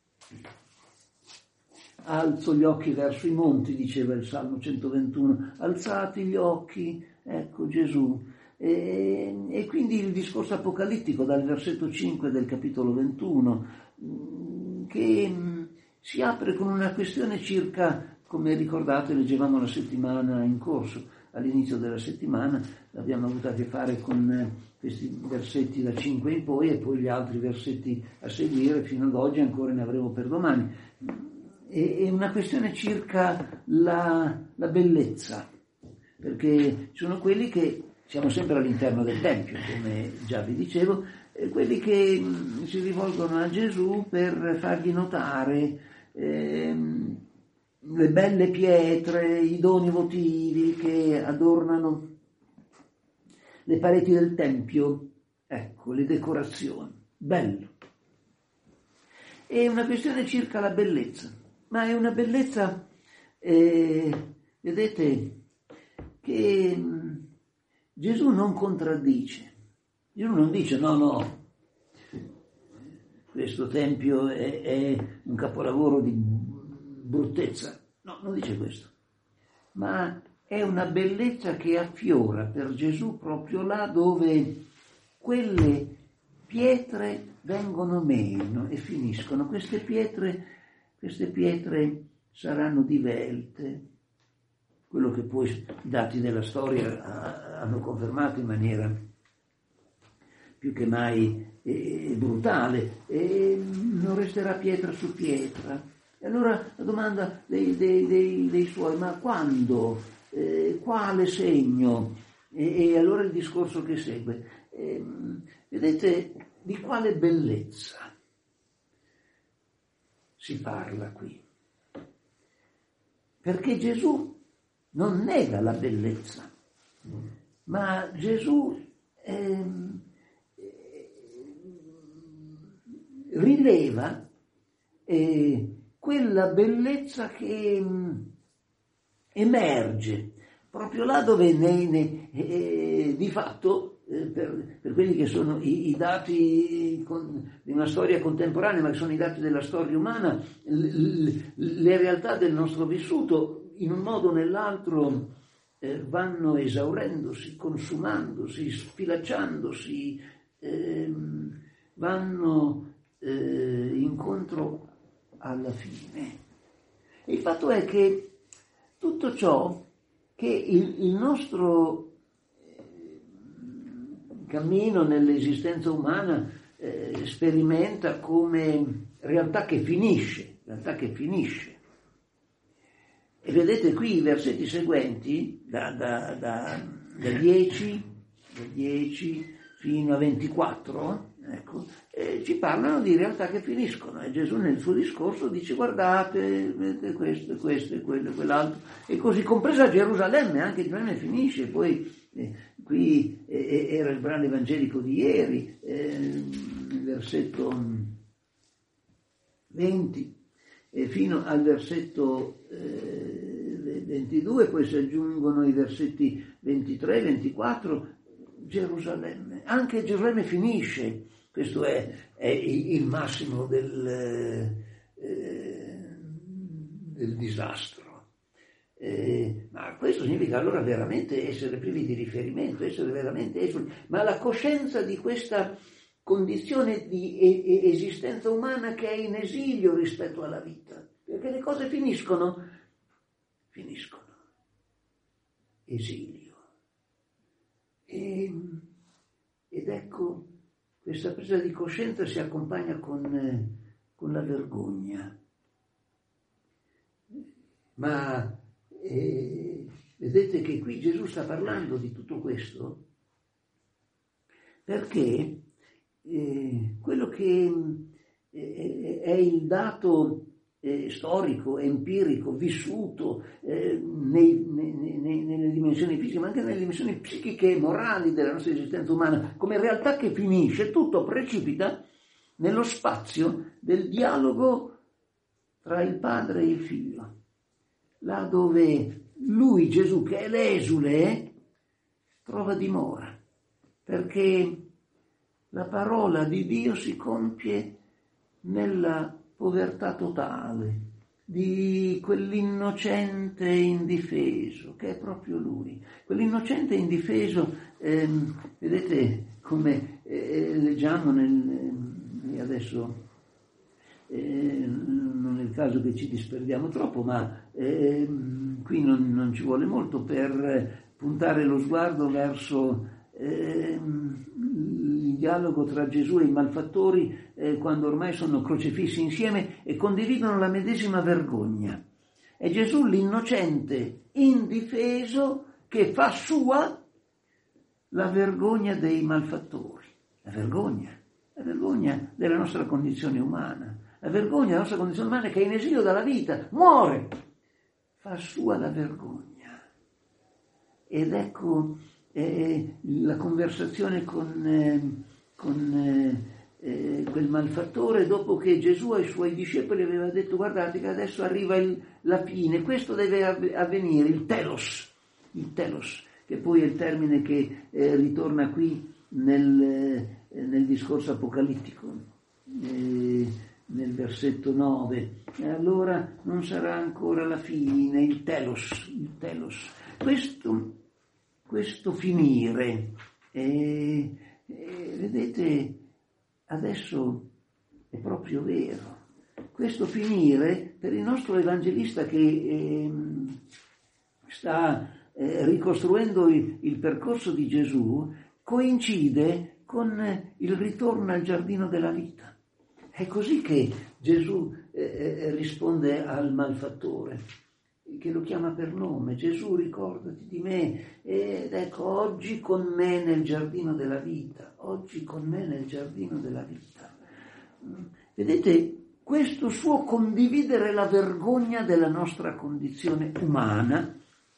Alzo gli occhi verso i monti, diceva il Salmo centoventuno, alzati gli occhi, ecco Gesù. E, e quindi il discorso apocalittico dal versetto cinque del capitolo ventuno che si apre con una questione circa, come ricordate, leggevamo la settimana in corso, all'inizio della settimana abbiamo avuto a che fare con questi versetti da cinque in poi e poi gli altri versetti a seguire fino ad oggi, ancora ne avremo per domani. È una questione circa la, la bellezza, perché ci sono quelli che, siamo sempre all'interno del Tempio, come già vi dicevo, quelli che si rivolgono a Gesù per fargli notare ehm, le belle pietre, i doni votivi che adornano le pareti del Tempio, ecco, le decorazioni, bello. È una questione circa la bellezza, ma è una bellezza, eh, vedete, che mh, Gesù non contraddice. Gesù non dice no, no, questo Tempio è, è un capolavoro di bruttezza. No, non dice questo. Ma è una bellezza che affiora per Gesù proprio là dove quelle pietre vengono meno e finiscono. Queste pietre, queste pietre saranno divelte. Quello che poi i dati della storia hanno confermato in maniera più che mai eh, brutale, e non resterà pietra su pietra. E allora la domanda dei, dei, dei, dei suoi, ma quando? Eh, quale segno? E, e allora il discorso che segue. Eh, vedete di quale bellezza si parla qui? Perché Gesù non nega la bellezza, ma Gesù ehm, rileva eh, quella bellezza che mh, emerge proprio là dove nei, nei, eh, di fatto eh, per, per quelli che sono i, i dati con, di una storia contemporanea, ma che sono i dati della storia umana, l, l, le realtà del nostro vissuto in un modo o nell'altro eh, vanno esaurendosi, consumandosi, sfilacciandosi, eh, vanno Eh, incontro alla fine. E il fatto è che tutto ciò che il, il nostro eh, cammino nell'esistenza umana eh, sperimenta come realtà che finisce, realtà che finisce. E vedete qui i versetti seguenti, da, da, da, da dieci, da dieci fino a ventiquattro, ecco, eh, ci parlano di realtà che finiscono, e Gesù nel suo discorso dice guardate, vedete questo, questo, e quello, e quell'altro, e così compresa Gerusalemme, anche Gerusalemme finisce. Poi eh, qui eh, era il brano evangelico di ieri, eh, il versetto venti, eh, fino al versetto eh, ventidue, poi si aggiungono i versetti ventitré, ventiquattro, Gerusalemme. Anche Gerusalemme finisce, questo è, è il massimo del, eh, del disastro. Eh, ma questo significa allora veramente essere privi di riferimento, essere veramente esuli, ma la coscienza di questa condizione di e- esistenza umana che è in esilio rispetto alla vita, perché le cose finiscono, finiscono, esilio. E, ed ecco, questa presa di coscienza si accompagna con, eh, con la vergogna. Ma eh, vedete che qui Gesù sta parlando di tutto questo perché eh, quello che eh, è il dato eh, storico, empirico, vissuto eh, nei, nei, nei, nelle dimensioni fisiche, ma anche nelle dimensioni psichiche e morali della nostra esistenza umana, come realtà che finisce, tutto precipita nello spazio del dialogo tra il padre e il figlio. Là dove lui, Gesù, che è l'esule, trova dimora, perché la parola di Dio si compie nella povertà totale di quell'innocente indifeso, che è proprio lui. Quell'innocente indifeso, ehm, vedete come eh, leggiamo nel... Eh, adesso... Eh, non è il caso che ci disperdiamo troppo, ma eh, qui non, non ci vuole molto per puntare lo sguardo verso eh, il dialogo tra Gesù e i malfattori eh, quando ormai sono crocefissi insieme e condividono la medesima vergogna. È Gesù l'innocente indifeso che fa sua la vergogna dei malfattori, la vergogna, la vergogna della nostra condizione umana. La vergogna della nostra condizione umana che è in esilio dalla vita, muore, fa sua la vergogna. Ed ecco eh, la conversazione con, eh, con eh, eh, quel malfattore dopo che Gesù ai suoi discepoli aveva detto: guardate che adesso arriva il, la fine, questo deve avvenire, il telos, il telos, che poi è il termine che eh, ritorna qui nel, eh, nel discorso apocalittico. Eh, nel versetto nove, e allora non sarà ancora la fine, il telos, il telos. Questo, questo finire, eh, eh, vedete, adesso è proprio vero. Questo finire, per il nostro evangelista che eh, sta eh, ricostruendo il, il percorso di Gesù, coincide con il ritorno al giardino della vita. È così che Gesù eh, risponde al malfattore, che lo chiama per nome. Gesù, ricordati di me, ed ecco, oggi con me nel giardino della vita, oggi con me nel giardino della vita. Vedete, questo suo condividere la vergogna della nostra condizione umana,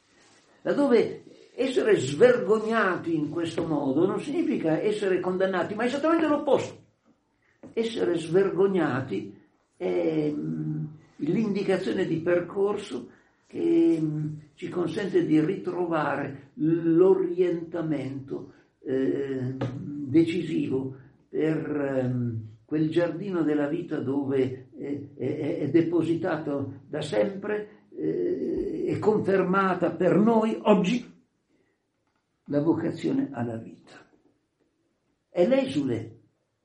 laddove essere svergognati in questo modo non significa essere condannati, ma esattamente l'opposto. Essere svergognati è l'indicazione di percorso che ci consente di ritrovare l'orientamento eh, decisivo per eh, quel giardino della vita dove è, è, è depositato da sempre eh, e confermata per noi oggi la vocazione alla vita. È l'esule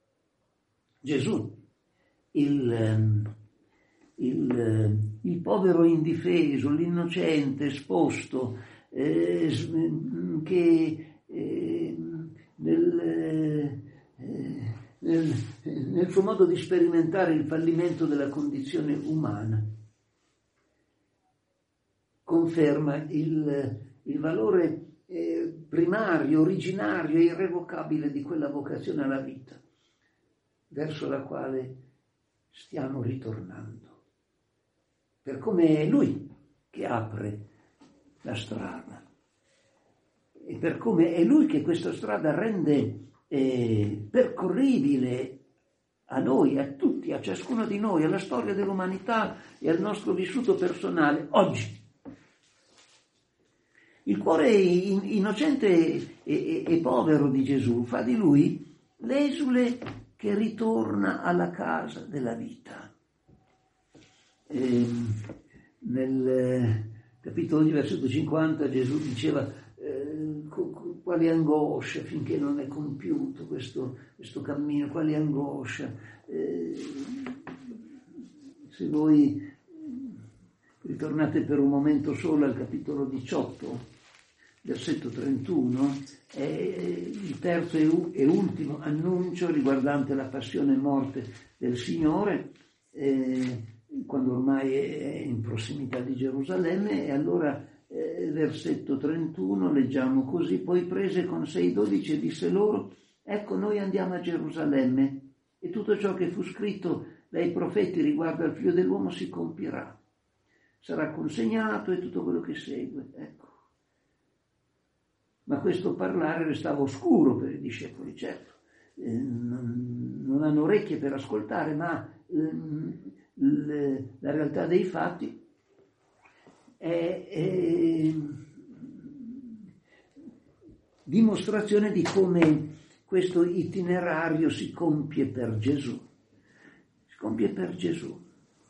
Gesù, il, il, il povero indifeso, l'innocente, esposto, eh, che eh, nel, eh, nel, nel suo modo di sperimentare il fallimento della condizione umana conferma il, il valore eh, primario, originario e irrevocabile di quella vocazione alla vita verso la quale stiamo ritornando, per come è Lui che apre la strada e per come è Lui che questa strada rende eh, percorribile a noi, a tutti, a ciascuno di noi, alla storia dell'umanità e al nostro vissuto personale oggi. Il cuore innocente e, e, e povero di Gesù fa di lui l'esule che ritorna alla casa della vita. E nel capitolo di versetto cinquanta Gesù diceva eh, quale angoscia finché non è compiuto questo, questo cammino, quale angoscia. Eh, se voi ritornate per un momento solo al capitolo diciotto, versetto trentuno, è il terzo e ultimo annuncio riguardante la passione e morte del Signore, eh, quando ormai è in prossimità di Gerusalemme, e allora eh, versetto trentuno leggiamo così: poi prese con sé i dodici e disse loro: ecco, noi andiamo a Gerusalemme e tutto ciò che fu scritto dai profeti riguardo al figlio dell'uomo si compirà, sarà consegnato e tutto quello che segue. Ecco. Ma questo parlare restava oscuro per i discepoli, certo, eh, non, non hanno orecchie per ascoltare, ma ehm, le, la realtà dei fatti è, è dimostrazione di come questo itinerario si compie per Gesù, si compie per Gesù,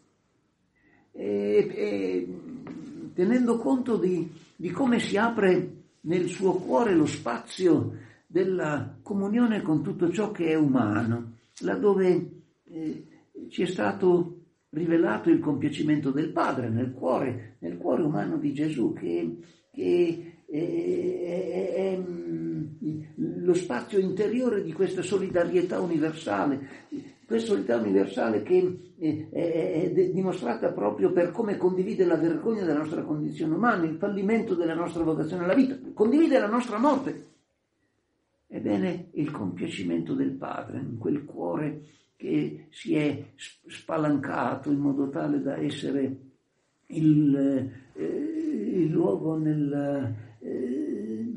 e, e, tenendo conto di, di come si apre nel suo cuore lo spazio della comunione con tutto ciò che è umano, laddove eh, ci è stato rivelato il compiacimento del Padre nel cuore, nel cuore umano di Gesù, che, che è, è, è lo spazio interiore di questa solidarietà universale, questa solidarietà universale che è, è, è dimostrata proprio per come condivide la vergogna della nostra condizione umana, il fallimento della nostra vocazione alla vita, condivide la nostra morte. Ebbene, il compiacimento del Padre in quel cuore che si è spalancato in modo tale da essere il, eh, il luogo nel, eh,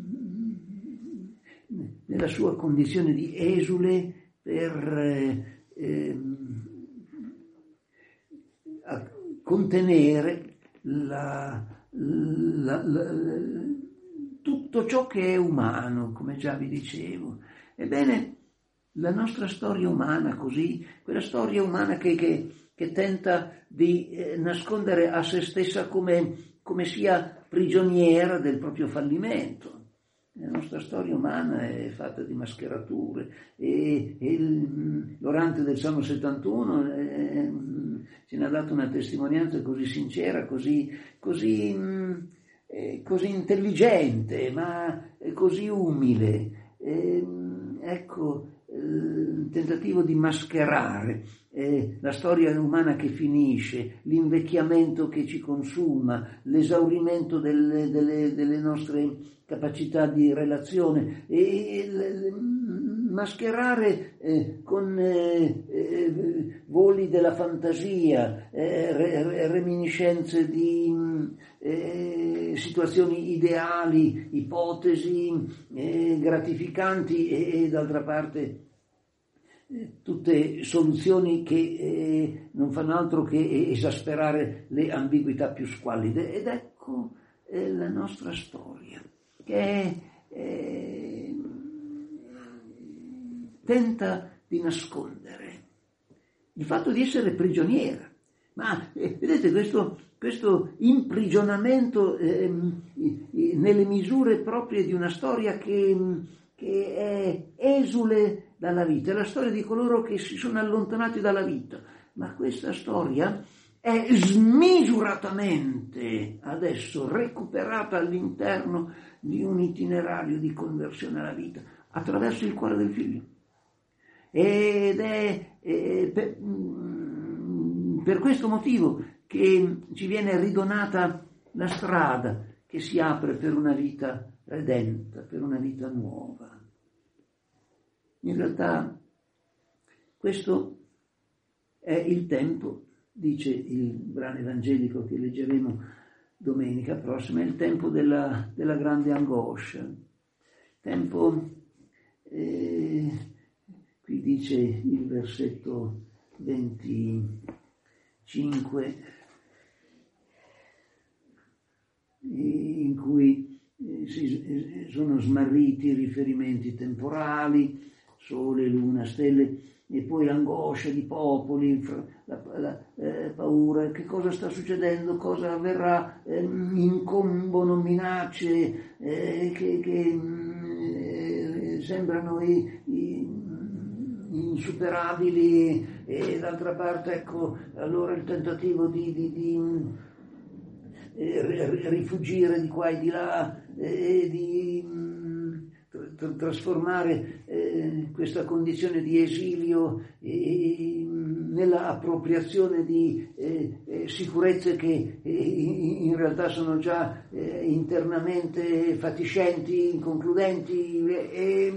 nella sua condizione di esule per eh, a contenere la, la, la, tutto ciò che è umano, come già vi dicevo. Ebbene, la nostra storia umana così, quella storia umana che, che, che tenta di eh, nascondere a se stessa come, come sia prigioniera del proprio fallimento. La nostra storia umana è fatta di mascherature e, e il, l'orante del Salmo settantuno eh, ce ne ha dato una testimonianza così sincera, così, così, eh, così intelligente, ma così umile. Eh, ecco, il tentativo di mascherare eh, la storia umana che finisce, l'invecchiamento che ci consuma, l'esaurimento delle, delle, delle nostre capacità di relazione, e, e le, mascherare eh, con eh, eh, voli della fantasia, eh, re, reminiscenze di eh, situazioni ideali, ipotesi eh, gratificanti e, e d'altra parte eh, tutte soluzioni che eh, non fanno altro che esasperare le ambiguità più squallide. Ed ecco eh, la nostra storia, che eh, tenta di nascondere il fatto di essere prigioniera. Ma eh, vedete questo, questo imprigionamento eh, nelle misure proprie di una storia che, che è esule dalla vita, è la storia di coloro che si sono allontanati dalla vita. Ma questa storia è smisuratamente adesso recuperata all'interno di un itinerario di conversione alla vita attraverso il cuore del figlio. Ed è, è per, per questo motivo che ci viene ridonata la strada che si apre per una vita redenta, per una vita nuova. In realtà questo è il tempo, dice il brano evangelico che leggeremo domenica prossima, è il tempo della, della grande angoscia. Tempo, eh, qui dice il versetto venticinque, in cui si, sono smarriti i riferimenti temporali, sole, luna, stelle, e poi l'angoscia di popoli, la, la eh, paura, che cosa sta succedendo, cosa avverrà, eh, incombono minacce eh, che, che eh, sembrano i, i, insuperabili, e d'altra parte ecco allora il tentativo di, di, di eh, rifugire di qua e di là, e eh, di mh, trasformare eh, questa condizione di esilio eh, nella appropriazione di eh, eh, sicurezze che eh, in realtà sono già eh, internamente fatiscenti, inconcludenti, e,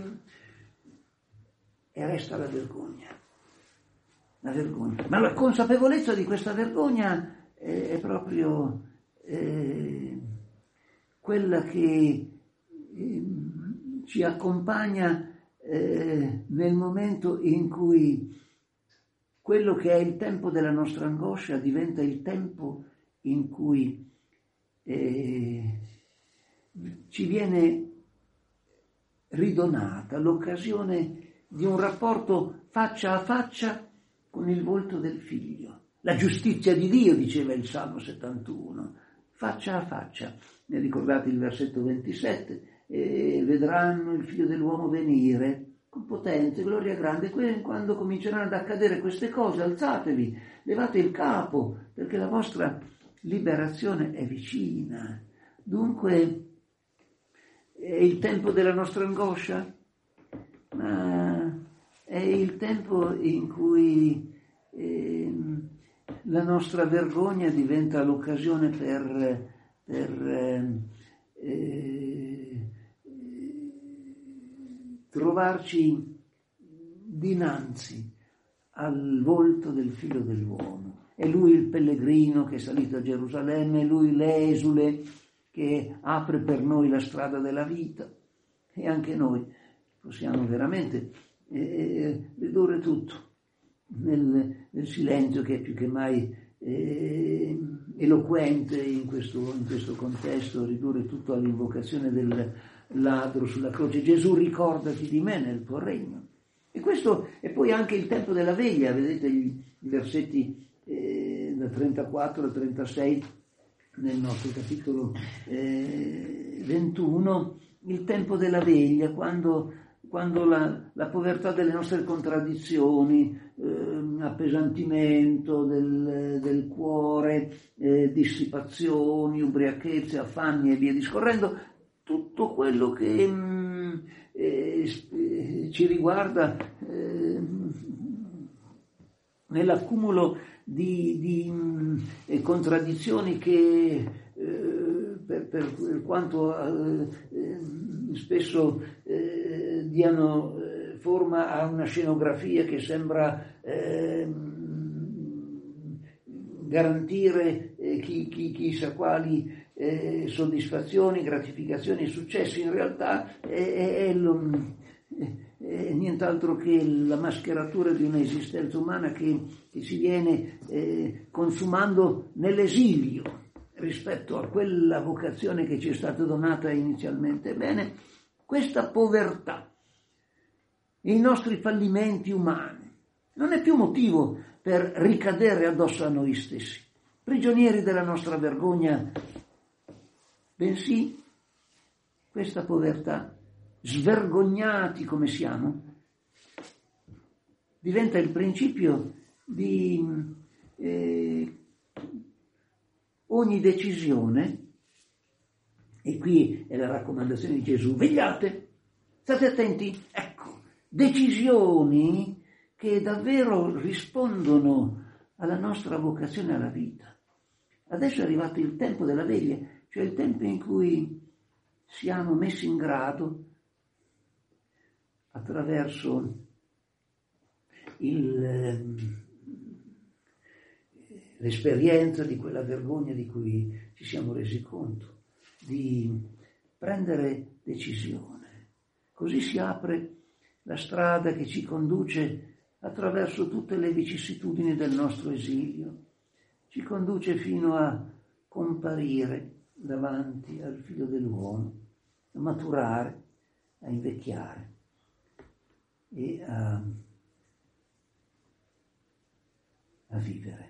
e resta la vergogna. La vergogna. Ma la consapevolezza di questa vergogna è, è proprio eh, quella che eh, ci accompagna eh, nel momento in cui quello che è il tempo della nostra angoscia diventa il tempo in cui eh, ci viene ridonata l'occasione di un rapporto faccia a faccia con il volto del figlio. La giustizia di Dio, diceva il Salmo settantuno, faccia a faccia. Ne ricordate il versetto ventisette? E vedranno il figlio dell'uomo venire con potenza e gloria grande. Quando cominceranno ad accadere queste cose, alzatevi, levate il capo, perché la vostra liberazione è vicina. Dunque, è il tempo della nostra angoscia, ma è il tempo in cui eh, la nostra vergogna diventa l'occasione per, per eh, trovarci dinanzi al volto del figlio dell'uomo. È lui il pellegrino che è salito a Gerusalemme, è lui l'esule che apre per noi la strada della vita, e anche noi possiamo veramente eh, ridurre tutto nel, nel silenzio che è più che mai eh, eloquente in questo, in questo contesto, ridurre tutto all'invocazione del ladro sulla croce. Gesù, ricordati di me nel tuo regno. E questo è poi anche il tempo della veglia. Vedete i, i versetti eh, da trentaquattro a trentasei nel nostro capitolo eh, ventuno, il tempo della veglia, quando, quando la, la povertà delle nostre contraddizioni, eh, appesantimento del, del cuore, eh, dissipazioni, ubriachezze, affanni e via discorrendo, tutto quello che mh, eh, ci riguarda eh, nell'accumulo di, di mh, contraddizioni che eh, per, per quanto eh, spesso eh, diano eh, forma a una scenografia che sembra eh, garantire eh, chi, chi, chissà quali Eh, soddisfazioni, gratificazioni e successi, in realtà è, è, è, lo, è, è nient'altro che la mascheratura di un'esistenza umana che, che si viene eh, consumando nell'esilio rispetto a quella vocazione che ci è stata donata inizialmente. Ebbene, questa povertà, i nostri fallimenti umani, non è più motivo per ricadere addosso a noi stessi, prigionieri della nostra vergogna, bensì questa povertà, svergognati come siamo, diventa il principio di eh, ogni decisione, e qui è la raccomandazione di Gesù: vegliate, state attenti, ecco, decisioni che davvero rispondono alla nostra vocazione alla vita. Adesso è arrivato il tempo della veglia, cioè il tempo in cui siamo messi in grado, attraverso il, l'esperienza di quella vergogna di cui ci siamo resi conto, di prendere decisione. Così si apre la strada che ci conduce attraverso tutte le vicissitudini del nostro esilio, ci conduce fino a comparire davanti al figlio dell'uomo, a maturare, a invecchiare e a, a vivere.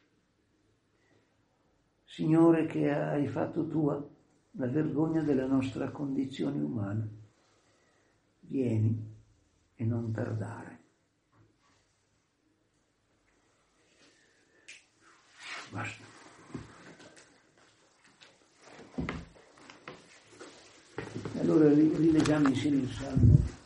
Signore, che hai fatto tua la vergogna della nostra condizione umana, vieni e non tardare. Basta. Allora rileggiamo insieme il Salmo